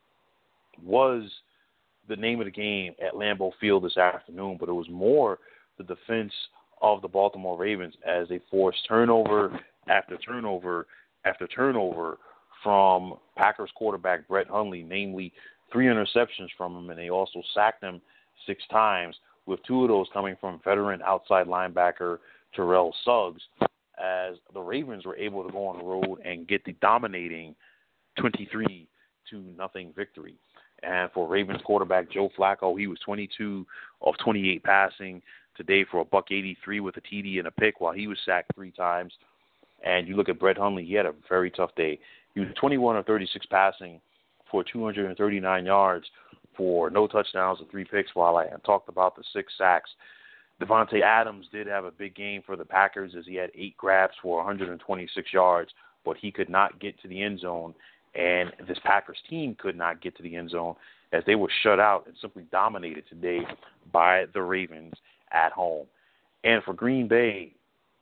was the name of the game at Lambeau Field this afternoon, but it was more the defense of the Baltimore Ravens as they forced turnover after turnover after turnover from Packers quarterback Brett Hundley, namely 3 interceptions from him, and they also sacked him 6 times, with 2 of those coming from veteran outside linebacker Terrell Suggs, as the Ravens were able to go on the road and get the dominating 23-0 victory. And for Ravens quarterback Joe Flacco, he was 22 of 28 passing today for a $183 with a TD and a pick, while he was sacked 3 times. And you look at Brett Hundley, he had a very tough day. He was 21 of 36 passing for 239 yards for no touchdowns and 3 picks, while I talked about the 6 sacks. Devontae Adams did have a big game for the Packers as he had 8 grabs for 126 yards, but he could not get to the end zone, and this Packers team could not get to the end zone as they were shut out and simply dominated today by the Ravens at home. And for Green Bay,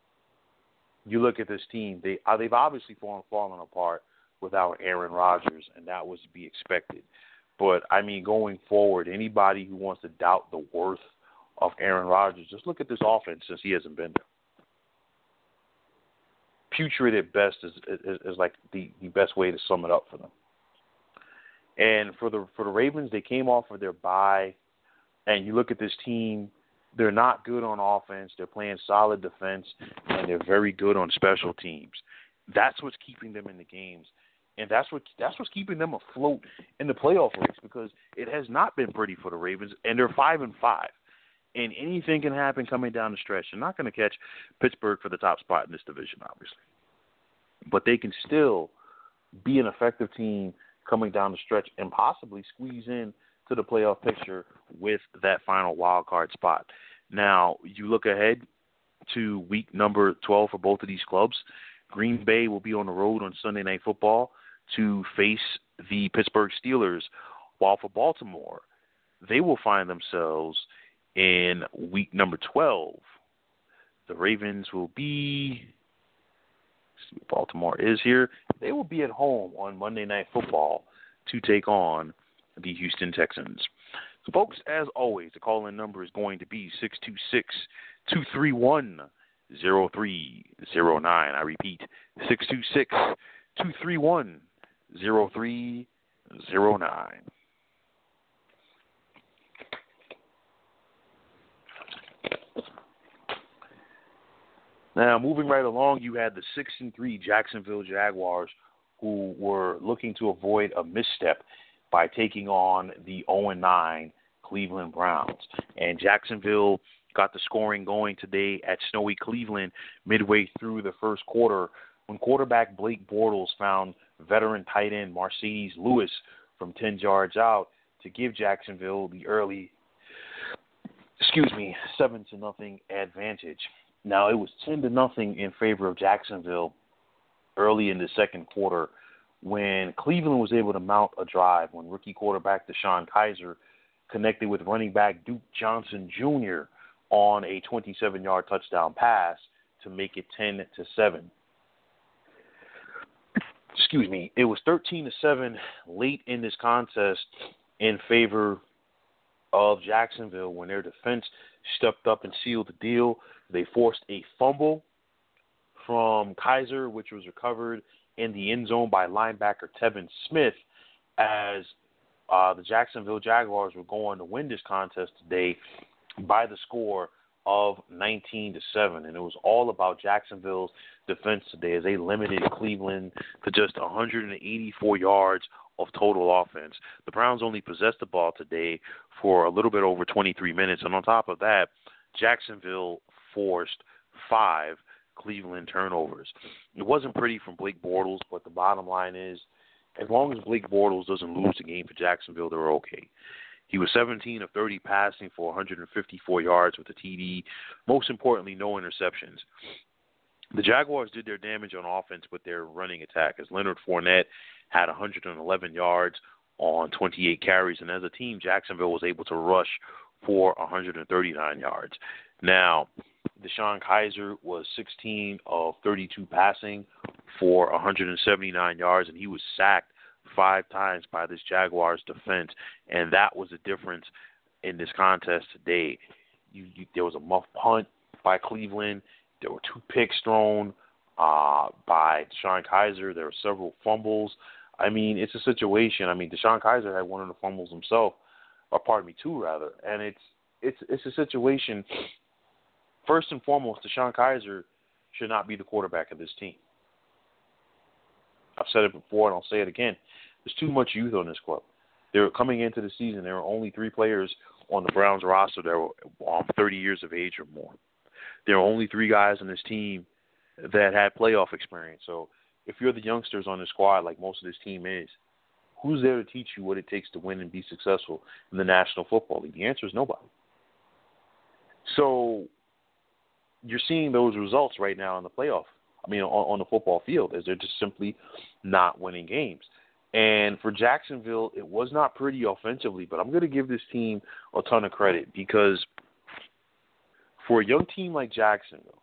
you look at this team, they've obviously fallen apart without Aaron Rodgers, and that was to be expected. But, I mean, going forward, anybody who wants to doubt the worth of Aaron Rodgers, just look at this offense since he hasn't been there. Putrid at best is like the best way to sum it up for them. And for the Ravens, they came off of their bye, and you look at this team, they're not good on offense, they're playing solid defense, and they're very good on special teams. That's what's keeping them in the games. And that's what's keeping them afloat in the playoff race, because it has not been pretty for the Ravens, and they're 5-5. And anything can happen coming down the stretch. They're not going to catch Pittsburgh for the top spot in this division, obviously. But they can still be an effective team coming down the stretch and possibly squeeze in to the playoff picture with that final wild card spot. Now, you look ahead to week number 12 for both of these clubs. Green Bay will be on the road on Sunday Night Football to face the Pittsburgh Steelers, while for Baltimore, they will find themselves in week number 12. The Ravens will be, Baltimore is here, they will be at home on Monday Night Football to take on the Houston Texans. So, folks, as always, the call-in number is going to be 626-231-0309. I repeat, 626-231-0309. Now, moving right along, you had the 6-3 Jacksonville Jaguars, who were looking to avoid a misstep by taking on the 0-9 Cleveland Browns. And Jacksonville got the scoring going today at snowy Cleveland midway through the first quarter when quarterback Blake Bortles found veteran tight end Mercedes Lewis from 10 yards out to give Jacksonville the early 7-0 advantage. Now, it was 10-0 in favor of Jacksonville early in the second quarter when Cleveland was able to mount a drive when rookie quarterback DeShone Kizer connected with running back Duke Johnson Jr. on a 27-yard touchdown pass to make it 10-7. It was 13-7 late in this contest in favor of Jacksonville when their defense stepped up and sealed the deal. They forced a fumble from Kizer, which was recovered in the end zone by linebacker Tevin Smith as the Jacksonville Jaguars were going to win this contest today by the score of 19-7. And it was all about Jacksonville's defense today as they limited Cleveland to just 184 yards of total offense. The Browns only possessed the ball today for a little bit over 23 minutes. And on top of that, Jacksonville forced 5 Cleveland turnovers. It wasn't pretty from Blake Bortles, but the bottom line is, as long as Blake Bortles doesn't lose the game for Jacksonville, they're okay. He was 17 of 30 passing for 154 yards with a TD. Most importantly, no interceptions. The Jaguars did their damage on offense with their running attack as Leonard Fournette had 111 yards on 28 carries. And as a team, Jacksonville was able to rush for 139 yards. Now, DeShone Kizer was 16 of 32 passing for 179 yards, and he was sacked 5 times by this Jaguars defense, and that was the difference in this contest today. There was a muff punt by Cleveland. There were 2 picks thrown by DeShone Kizer. There were several fumbles. I mean, it's a situation. I mean, DeShone Kizer had one of the fumbles himself, or pardon me, 2 rather, and it's a situation. First and foremost, DeShone Kizer should not be the quarterback of this team. I've said it before, and I'll say it again. There's too much youth on this club. They're coming into the season. There were only 3 players on the Browns roster that were 30 years of age or more. There are only 3 guys on this team that had playoff experience. So if you're the youngsters on the squad, like most of this team is, who's there to teach you what it takes to win and be successful in the National Football League? The answer is nobody. So you're seeing those results right now in the playoff. On the football field, as they're just simply not winning games. And for Jacksonville, it was not pretty offensively, but I'm going to give this team a ton of credit because for a young team like Jacksonville,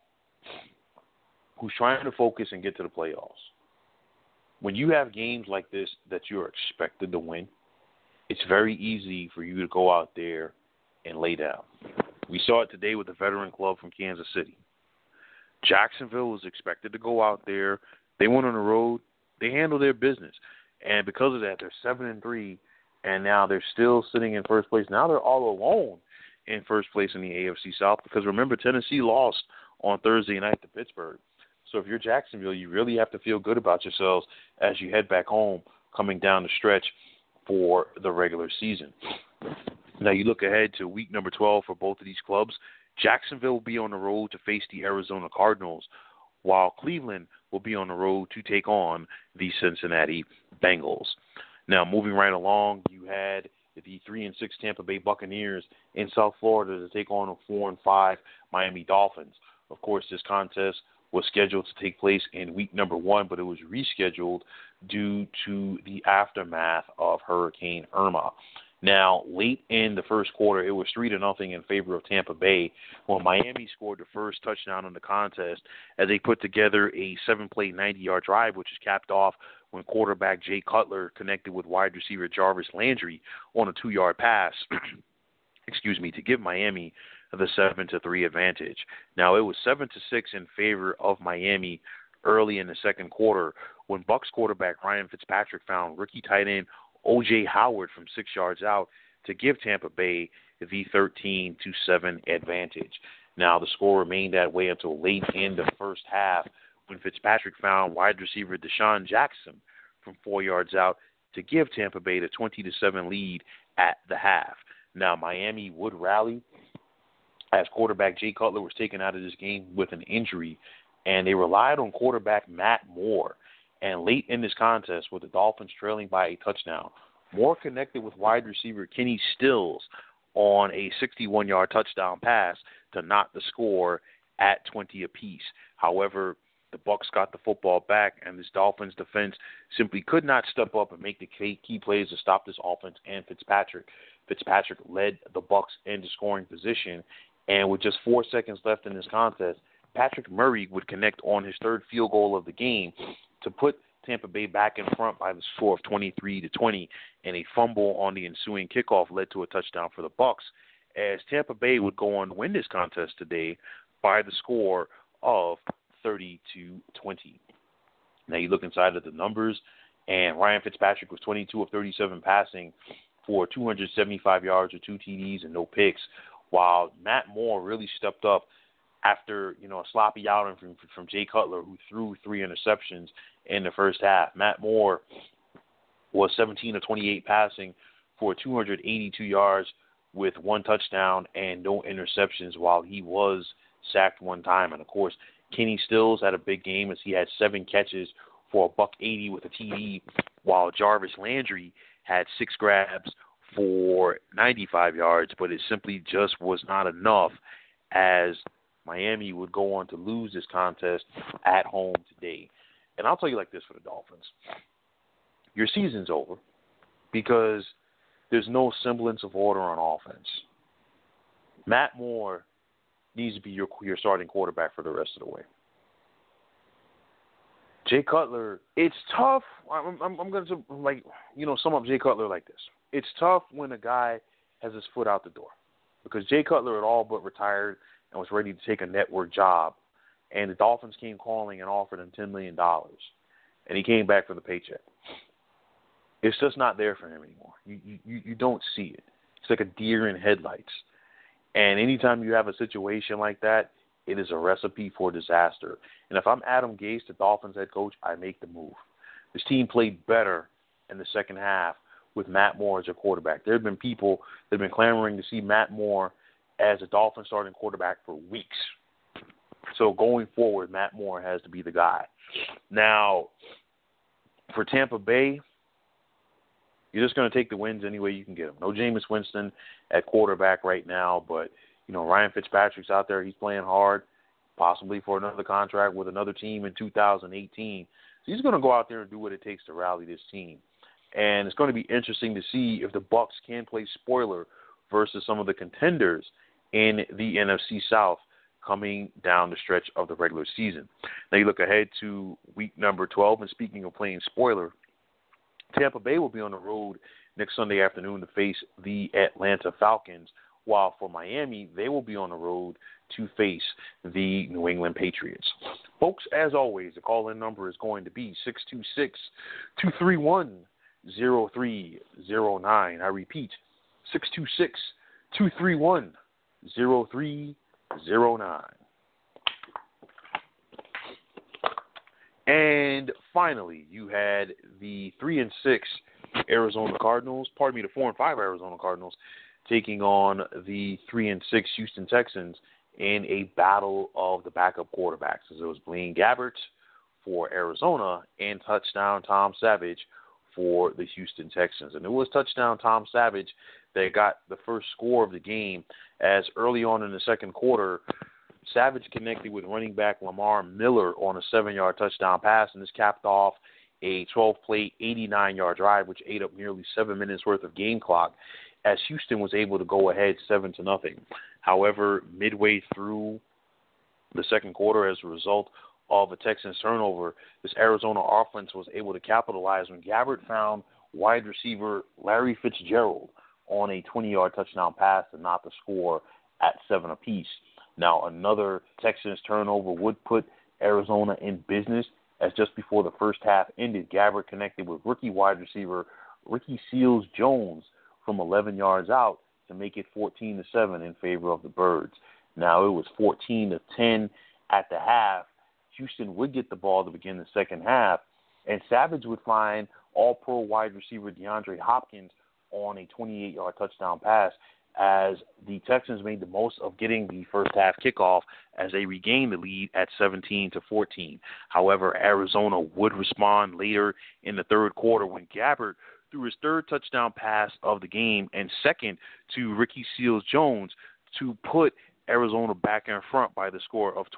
who's trying to focus and get to the playoffs, when you have games like this that you're expected to win, it's very easy for you to go out there and lay down. We saw it today with the veteran club from Kansas City. Jacksonville was expected to go out there. They went on the road. They handled their business. And because of that, they're 7-3, and now they're still sitting in first place. Now they're all alone in first place in the AFC South because, remember, Tennessee lost on Thursday night to Pittsburgh. So if you're Jacksonville, you really have to feel good about yourselves as you head back home coming down the stretch for the regular season. Now you look ahead to week number 12 for both of these clubs. Jacksonville will be on the road to face the Arizona Cardinals, while Cleveland will be on the road to take on the Cincinnati Bengals. Now, moving right along, you had the 3-6 Tampa Bay Buccaneers in South Florida to take on the 4-5 Miami Dolphins. Of course, this contest was scheduled to take place in week number 1, but it was rescheduled due to the aftermath of Hurricane Irma. Now, late in the first quarter, it was 3-0 in favor of Tampa Bay when Miami scored the first touchdown in the contest as they put together a 7-play, 90-yard drive, which is capped off when quarterback Jay Cutler connected with wide receiver Jarvis Landry on a 2-yard pass, to give Miami the 7-3 advantage. Now, it was 7-6 in favor of Miami early in the second quarter when Bucs quarterback Ryan Fitzpatrick found rookie tight end O.J. Howard from 6 yards out to give Tampa Bay the 13-7 advantage. Now, the score remained that way until late in the first half when Fitzpatrick found wide receiver Deshaun Jackson from 4 yards out to give Tampa Bay the 20-7 lead at the half. Now, Miami would rally as quarterback Jay Cutler was taken out of this game with an injury, and they relied on quarterback Matt Moore. And late in this contest, with the Dolphins trailing by a touchdown, Moore connected with wide receiver Kenny Stills on a 61-yard touchdown pass to knot the score at 20 apiece. However, the Bucs got the football back, and this Dolphins defense simply could not step up and make the key plays to stop this offense and Fitzpatrick. Fitzpatrick led the Bucs into scoring position, and with just 4 seconds left in this contest, Patrick Murray would connect on his third field goal of the game to put Tampa Bay back in front by the score of 23-20, and a fumble on the ensuing kickoff led to a touchdown for the Bucs, as Tampa Bay would go on to win this contest today by the score of 30-20. Now you look inside of the numbers, and Ryan Fitzpatrick was 22 of 37 passing for 275 yards or 2 TDs and no picks, while Matt Moore really stepped up after, a sloppy outing from Jay Cutler, who threw 3 interceptions in the first half. Matt Moore was 17 of 28 passing for 282 yards with 1 touchdown and no interceptions, while he was sacked 1 time. And, of course, Kenny Stills had a big game as he had 7 catches for $180 with a TD, while Jarvis Landry had 6 grabs for 95 yards, but it simply just was not enough as Miami would go on to lose this contest at home today. And I'll tell you like this for the Dolphins. Your season's over because there's no semblance of order on offense. Matt Moore needs to be your starting quarterback for the rest of the way. Jay Cutler, it's tough. I'm going to, sum up Jay Cutler like this. It's tough when a guy has his foot out the door because Jay Cutler had all but retired and was ready to take a network job, and the Dolphins came calling and offered him $10 million, and he came back for the paycheck. It's just not there for him anymore. You don't see it. It's like a deer in headlights. And anytime you have a situation like that, it is a recipe for disaster. And if I'm Adam Gase, the Dolphins head coach, I make the move. This team played better in the second half with Matt Moore as their quarterback. There have been people that have been clamoring to see Matt Moore as a Dolphins starting quarterback for weeks. So going forward, Matt Moore has to be the guy. Now, for Tampa Bay, you're just going to take the wins any way you can get them. No Jameis Winston at quarterback right now, but, Ryan Fitzpatrick's out there. He's playing hard, possibly for another contract with another team in 2018. So he's going to go out there and do what it takes to rally this team. And it's going to be interesting to see if the Bucs can play spoiler versus some of the contenders in the NFC South coming down the stretch of the regular season. Now you look ahead to week number 12, and speaking of playing spoiler, Tampa Bay will be on the road next Sunday afternoon to face the Atlanta Falcons, while for Miami, they will be on the road to face the New England Patriots. Folks, as always, the call-in number is going to be 626-231-0309. I repeat, 626-231-0309. And finally, you had the 3-6 Arizona Cardinals, the 4-5 Arizona Cardinals, taking on the 3-6 Houston Texans in a battle of the backup quarterbacks. As it was Blaine Gabbert for Arizona and touchdown Tom Savage for the Houston Texans. And it was touchdown Tom Savage that got the first score of the game, as early on in the second quarter, Savage connected with running back Lamar Miller on a 7-yard touchdown pass, and this capped off a 12-play, 89-yard drive, which ate up nearly 7 minutes worth of game clock, as Houston was able to go ahead 7-0. However, midway through the second quarter, as a result of a Texans turnover, this Arizona offense was able to capitalize when Gabbert found wide receiver Larry Fitzgerald on a 20-yard touchdown pass to knot the score at 7 apiece. Now, another Texans turnover would put Arizona in business, as just before the first half ended, Gabbert connected with rookie wide receiver Ricky Seals-Jones from 11 yards out to make it 14-7 in favor of the Birds. Now, it was 14-10 at the half. Houston would get the ball to begin the second half, And Savage would find all-pro wide receiver DeAndre Hopkins on a 28-yard touchdown pass as the Texans made the most of getting the first half kickoff as they regained the lead at 17-14. However, Arizona would respond later in the third quarter when Gabbert threw his third touchdown pass of the game and second to Ricky Seals-Jones to put Arizona back in front by the score of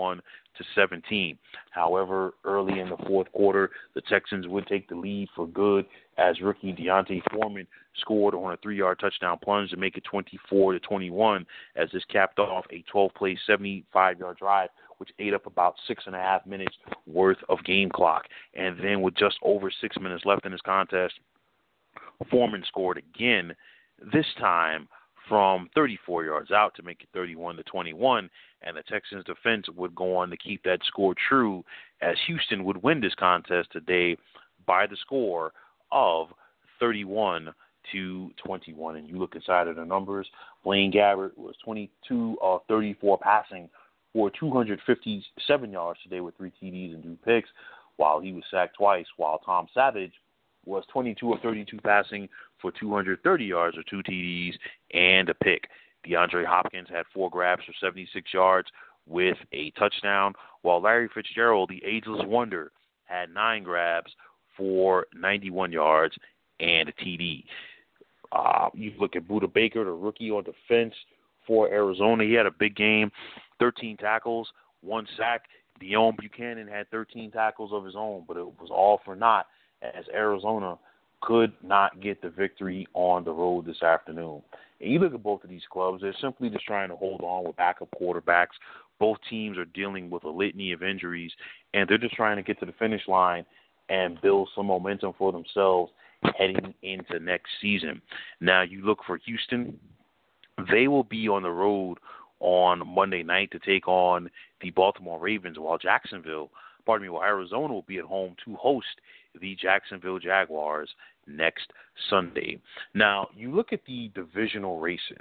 21-17. However, early in the fourth quarter, the Texans would take the lead for good as rookie D'Onta Foreman scored on a 3-yard touchdown plunge to make it 24-21 as this capped off a 12-play, 75-yard drive, which ate up about 6.5 minutes worth of game clock. And then with just over 6 minutes left in this contest, Foreman scored again, this time from 34 yards out to make it 31-21, and the Texans defense would go on to keep that score true as Houston would win this contest today by the score of 31-21. And you look inside of the numbers, Blaine Gabbert was 22 of 34 passing for 257 yards today with 3 TDs and 2 picks, while he was sacked twice, while Tom Savage was 22 of 32 passing for 230 yards or 2 TDs and a pick. DeAndre Hopkins had 4 grabs for 76 yards with a touchdown, while Larry Fitzgerald, the ageless wonder, had 9 grabs for 91 yards and a TD. You look at Budda Baker, the rookie on defense for Arizona. He had a big game, 13 tackles, 1 sack. Deone Bucannon had 13 tackles of his own, but it was all for naught as Arizona could not get the victory on the road this afternoon. And you look at both of these clubs, they're simply just trying to hold on with backup quarterbacks. Both teams are dealing with a litany of injuries, and they're just trying to get to the finish line and build some momentum for themselves heading into next season. Now, you look for Houston. They will be on the road on Monday night to take on the Baltimore Ravens, while Arizona will be at home to host the Jacksonville Jaguars next Sunday. Now, you look at the divisional races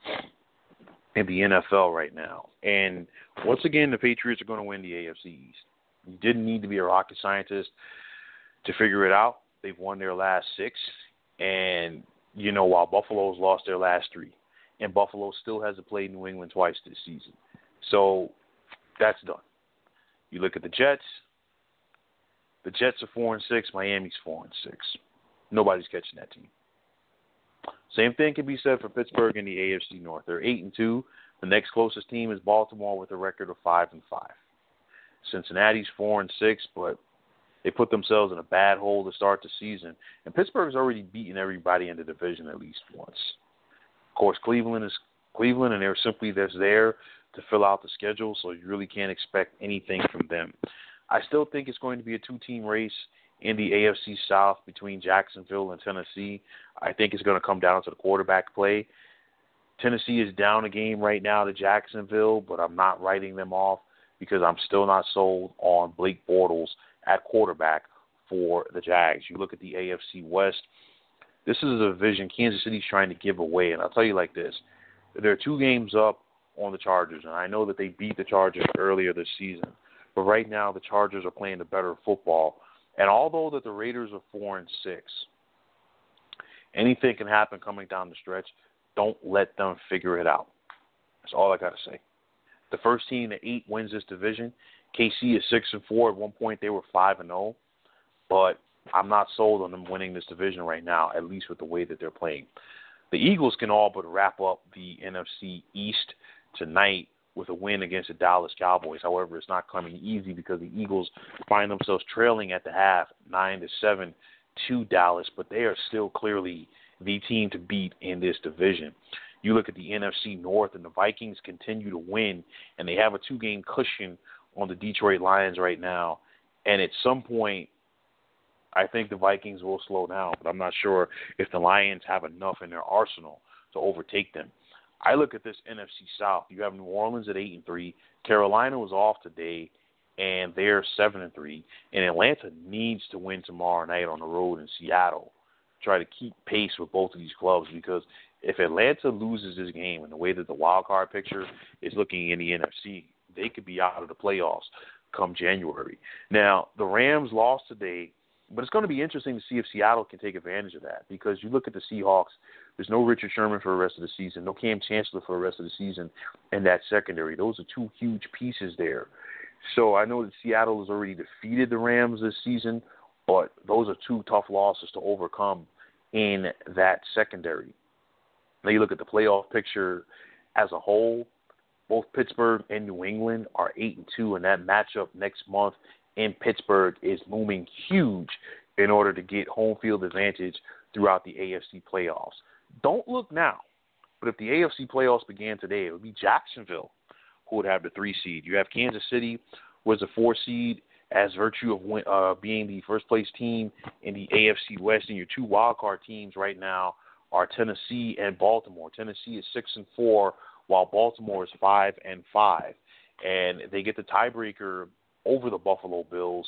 in the NFL right now, and once again, the Patriots are going to win the AFC East. You didn't need to be a rocket scientist to figure it out. They've won their last 6, and, while Buffalo's lost their last 3, and Buffalo still has to play New England twice this season. So that's done. You look at the Jets. The Jets are 4-6. Miami's 4-6. Nobody's catching that team. Same thing can be said for Pittsburgh in the AFC North. They're 8-2. The next closest team is Baltimore with a record of 5-5. Cincinnati's 4-6, but they put themselves in a bad hole to start the season. And Pittsburgh's already beaten everybody in the division at least once. Of course, Cleveland is Cleveland, and they're simply just there to fill out the schedule, so you really can't expect anything from them. I still think it's going to be a 2-team race in the AFC South between Jacksonville and Tennessee. I think it's going to come down to the quarterback play. Tennessee is down a game right now to Jacksonville, but I'm not writing them off because I'm still not sold on Blake Bortles at quarterback for the Jags. You look at the AFC West, this is a division Kansas City's trying to give away, and I'll tell you like this. They're 2 games up on the Chargers, and I know that they beat the Chargers earlier this season, but right now the Chargers are playing the better football. And although that the Raiders are 4-6, anything can happen coming down the stretch. Don't let them figure it out. That's all I got to say. The first team to 8 wins this division. KC is 6-4. At one point they were 5-0, but I'm not sold on them winning this division right now, at least with the way that they're playing. The Eagles can all but wrap up the NFC East tonight with a win against the Dallas Cowboys. However, it's not coming easy because the Eagles find themselves trailing at the half, 9-7 to Dallas, but they are still clearly the team to beat in this division. You look at the NFC North, and the Vikings continue to win, and they have a 2-game cushion on the Detroit Lions right now. And at some point, I think the Vikings will slow down, but I'm not sure if the Lions have enough in their arsenal to overtake them. I look at this NFC South. You have New Orleans at 8-3. Carolina was off today, and they're 7-3. And Atlanta needs to win tomorrow night on the road in Seattle. Try to keep pace with both of these clubs, because if Atlanta loses this game in the way that the wild card picture is looking in the NFC, they could be out of the playoffs come January. Now, the Rams lost today But it's going to be interesting to see if Seattle can take advantage of that, because you look at the Seahawks, there's no Richard Sherman for the rest of the season, no Cam Chancellor for the rest of the season, and that secondary. Those are two huge pieces there. So I know that Seattle has already defeated the Rams this season, but those are two tough losses to overcome in that secondary. Now you look at the playoff picture as a whole, both Pittsburgh and New England are 8-2, and that matchup next month in Pittsburgh is looming huge in order to get home field advantage throughout the AFC playoffs. Don't look now, but if the AFC playoffs began today, it would be Jacksonville who would have the 3 seed. You have Kansas City was a 4 seed as virtue of being the first place team in the AFC West, and your 2 wildcard teams right now are Tennessee and Baltimore. Tennessee is 6-4, while Baltimore is 5-5, and they get the tiebreaker over the Buffalo Bills,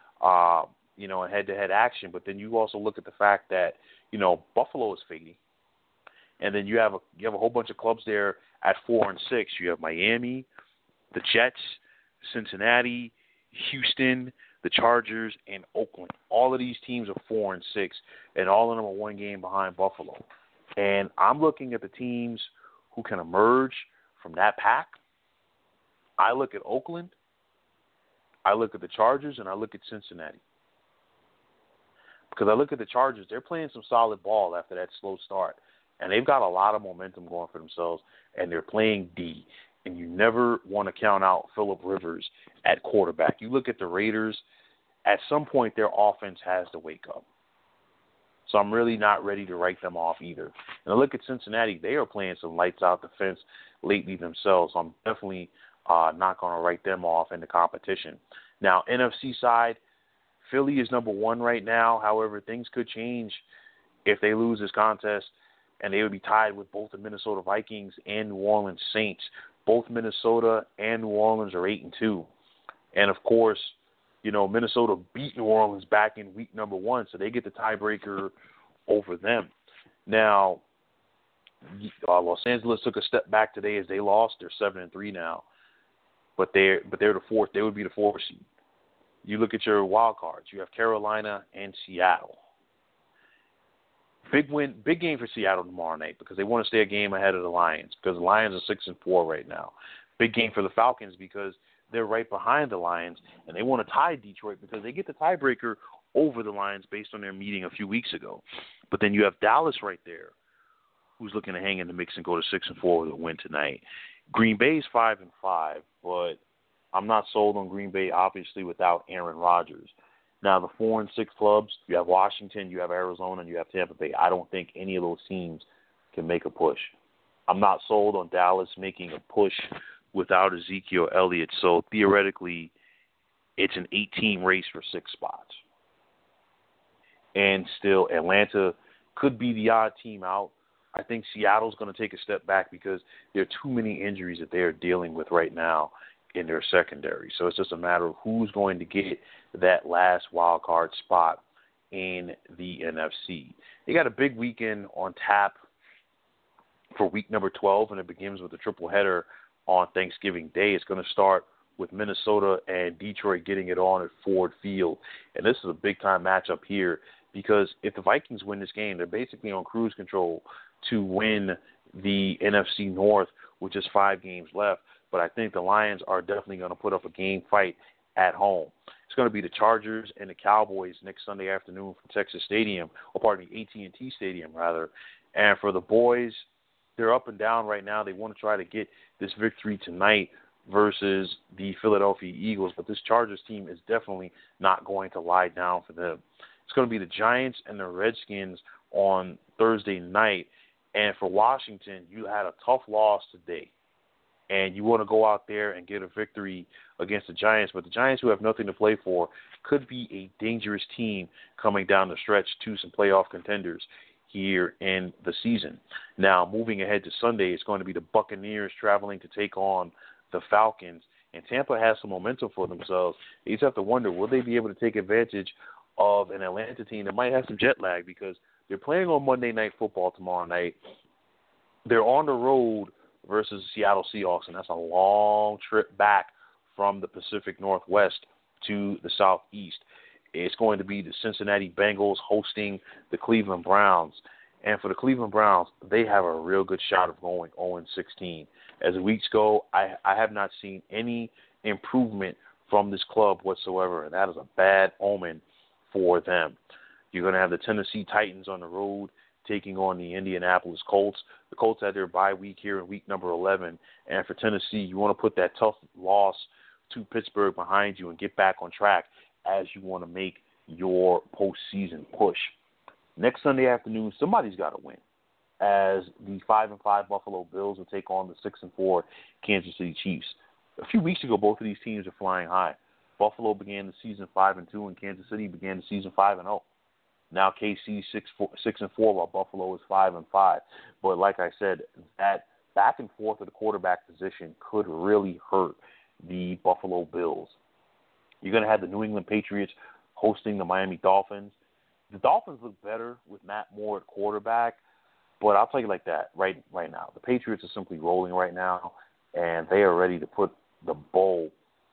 in head-to-head action. But then you also look at the fact that Buffalo is fading, and then you have a whole bunch of clubs there at 4-6. You have Miami, the Jets, Cincinnati, Houston, the Chargers, and Oakland. All of these teams are 4-6, and all of them are 1 game behind Buffalo. And I'm looking at the teams who can emerge from that pack. I look at Oakland, I look at the Chargers, and I look at Cincinnati. Because I look at the Chargers, they're playing some solid ball after that slow start. And they've got a lot of momentum going for themselves, and they're playing D. And you never want to count out Phillip Rivers at quarterback. You look at the Raiders, at some point their offense has to wake up. So I'm really not ready to write them off either. And I look at Cincinnati, they are playing some lights-out defense lately themselves. So I'm definitely not going to write them off in the competition. Now, NFC side, Philly is number 1 right now. However, things could change if they lose this contest, and they would be tied with both the Minnesota Vikings and New Orleans Saints. Both Minnesota and New Orleans are 8-2. And, of course, Minnesota beat New Orleans back in week number 1, so they get the tiebreaker over them. Now, Los Angeles took a step back today as they lost. They're 7-3 now. But they're the 4th. They would be the 4th seed. You look at your wild cards. You have Carolina and Seattle. Big game for Seattle tomorrow night because they want to stay a game ahead of the Lions, because the Lions are 6-4 right now. Big game for the Falcons because they're right behind the Lions, and they want to tie Detroit because they get the tiebreaker over the Lions based on their meeting a few weeks ago. But then you have Dallas right there, who's looking to hang in the mix and go to 6-4 with a win tonight. Green Bay's 5-5, but I'm not sold on Green Bay, obviously, without Aaron Rodgers. Now, the 4-6 clubs, you have Washington, you have Arizona, and you have Tampa Bay. I don't think any of those teams can make a push. I'm not sold on Dallas making a push without Ezekiel Elliott. So, theoretically, it's an 8-team race for 6 spots. And still, Atlanta could be the odd team out. I think Seattle's going to take a step back because there are too many injuries that they are dealing with right now in their secondary. So it's just a matter of who's going to get that last wild card spot in the NFC. They got a big weekend on tap for week number 12, and it begins with a triple header on Thanksgiving Day. It's going to start with Minnesota and Detroit getting it on at Ford Field. And this is a big-time matchup here because if the Vikings win this game, they're basically on cruise control to win the NFC North with just 5 games left. But I think the Lions are definitely going to put up a game fight at home. It's going to be the Chargers and the Cowboys next Sunday afternoon from Texas Stadium, AT&T Stadium, rather. And for the boys, they're up and down right now. They want to try to get this victory tonight versus the Philadelphia Eagles, but this Chargers team is definitely not going to lie down for them. It's going to be the Giants and the Redskins on Thursday night. And for Washington, you had a tough loss today. And you want to go out there and get a victory against the Giants. But the Giants, who have nothing to play for, could be a dangerous team coming down the stretch to some playoff contenders here in the season. Now, moving ahead to Sunday, it's going to be the Buccaneers traveling to take on the Falcons. And Tampa has some momentum for themselves. You just have to wonder, will they be able to take advantage of an Atlanta team that might have some jet lag because they're playing on Monday Night Football tomorrow night. They're on the road versus the Seattle Seahawks, and that's a long trip back from the Pacific Northwest to the Southeast. It's going to be the Cincinnati Bengals hosting the Cleveland Browns. And for the Cleveland Browns, they have a real good shot of going 0-16. As the weeks go, I have not seen any improvement from this club whatsoever, and that is a bad omen for them. You're going to have the Tennessee Titans on the road taking on the Indianapolis Colts. The Colts had their bye week here in week number 11, and for Tennessee, you want to put that tough loss to Pittsburgh behind you and get back on track as you want to make your postseason push. Next Sunday afternoon, somebody's got to win, as the 5-5 Buffalo Bills will take on the 6-4 Kansas City Chiefs. A few weeks ago, both of these teams are flying high. Buffalo began the season 5-2, and Kansas City began the season 5-0. Now KC 6-4, while Buffalo is 5-5. But like I said, that back and forth of the quarterback position could really hurt the Buffalo Bills. You're going to have the New England Patriots hosting the Miami Dolphins. The Dolphins look better with Matt Moore at quarterback, but I'll tell you like that right now. The Patriots are simply rolling right now, and they are ready to put the bow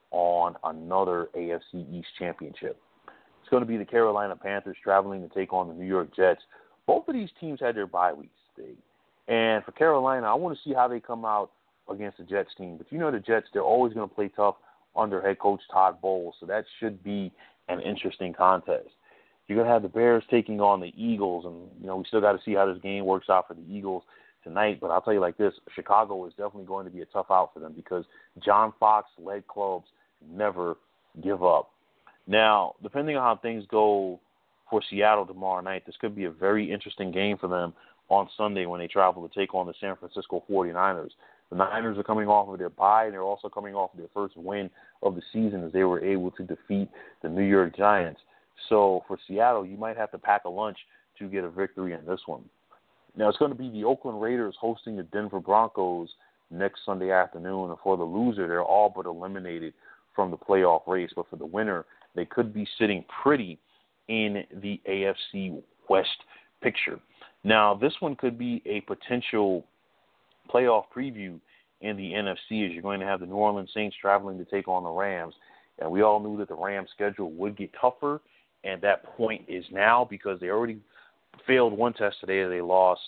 on another AFC East championship. It's going to be the Carolina Panthers traveling to take on the New York Jets. Both of these teams had their bye weeks, Steve. And for Carolina, I want to see how they come out against the Jets team. But you know the Jets, they're always going to play tough under head coach Todd Bowles, so that should be an interesting contest. You're going to have the Bears taking on the Eagles, and, you know, we still got to see how this game works out for the Eagles tonight. But I'll tell you like this, Chicago is definitely going to be a tough out for them because John Fox-led clubs never give up. Now, depending on how things go for Seattle tomorrow night, this could be a very interesting game for them on Sunday when they travel to take on the San Francisco 49ers. The Niners are coming off of their bye, and they're also coming off of their first win of the season as they were able to defeat the New York Giants. So for Seattle, you might have to pack a lunch to get a victory in this one. Now, it's going to be the Oakland Raiders hosting the Denver Broncos next Sunday afternoon. And for the loser, they're all but eliminated from the playoff race. But for the winner, they could be sitting pretty in the AFC West picture. Now, this one could be a potential playoff preview in the NFC, as you're going to have the New Orleans Saints traveling to take on the Rams. And we all knew that the Rams' schedule would get tougher, and that point is now because they already failed one test today. They lost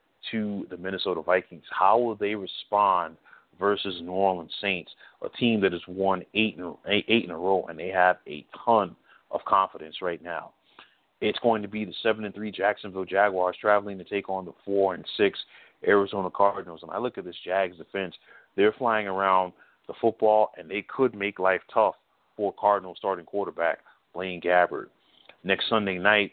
to the Minnesota Vikings. How will they respond versus New Orleans Saints, a team that has won eight in a row, and they have a ton of confidence right now? It's going to be the 7-3 Jacksonville Jaguars traveling to take on the 4-6 Arizona Cardinals. And I look at this Jags defense. They're flying around the football, and they could make life tough for Cardinals starting quarterback Blaine Gabbert. Next Sunday night,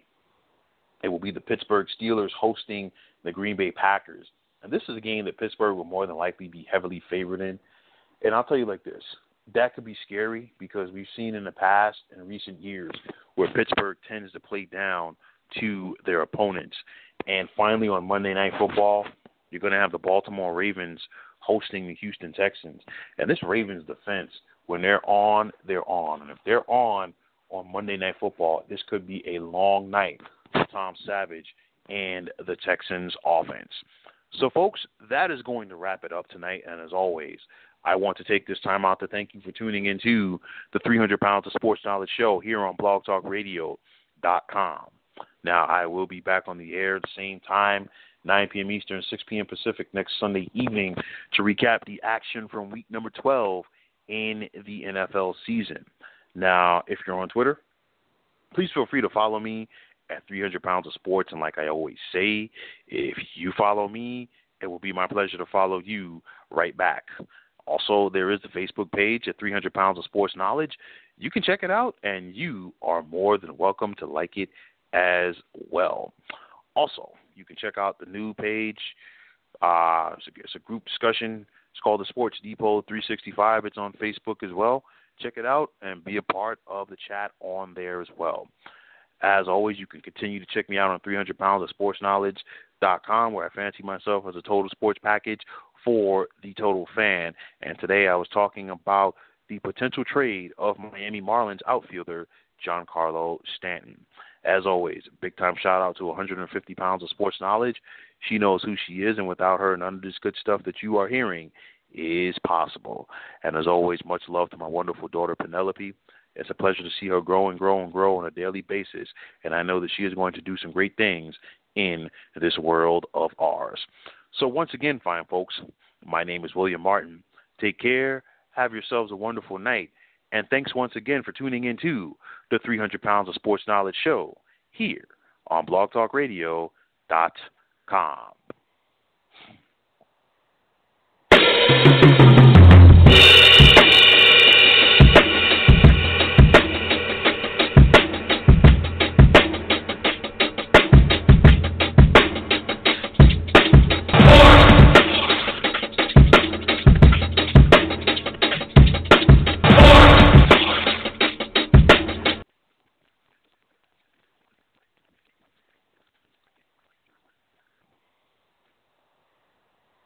it will be the Pittsburgh Steelers hosting the Green Bay Packers. And this is a game that Pittsburgh will more than likely be heavily favored in. And I'll tell you like this, that could be scary because we've seen in the past, in recent years, where Pittsburgh tends to play down to their opponents. And finally on Monday Night Football, you're going to have the Baltimore Ravens hosting the Houston Texans. And this Ravens defense, when they're on, they're on. And if they're on Monday Night Football, this could be a long night for Tom Savage and the Texans offense. So, folks, that is going to wrap it up tonight. And as always, I want to take this time out to thank you for tuning into the 300 Pounds of Sports Knowledge show here on blogtalkradio.com. Now, I will be back on the air at the same time, 9 p.m. Eastern, 6 p.m. Pacific next Sunday evening to recap the action from week number 12 in the NFL season. Now, if you're on Twitter, please feel free to follow me at 300 Pounds of Sports. And like I always say, if you follow me, it will be my pleasure to follow you right back. Also, there is the Facebook page at 300 Pounds of Sports Knowledge. You can check it out, and you are more than welcome to like it as well. Also, you can check out the new page. It's a group discussion. It's called the Sports Depot 365. It's on Facebook as well. Check it out and be a part of the chat on there as well. As always, you can continue to check me out on 300 Pounds of Sports Knowledge.com, where I fancy myself as a total sports package for the total fan. And today I was talking about the potential trade of Miami Marlins outfielder Giancarlo Stanton. As always, big time shout out to 150 Pounds of Sports Knowledge. She knows who she is, and without her, none of this good stuff that you are hearing is possible. And as always, much love to my wonderful daughter Penelope. It's a pleasure to see her grow and grow and grow on a daily basis, and I know that she is going to do some great things in this world of ours. So once again, fine folks, my name is William Martin. Take care. Have yourselves a wonderful night. And thanks once again for tuning in to the 300 Pounds of Sports Knowledge show here on blogtalkradio.com.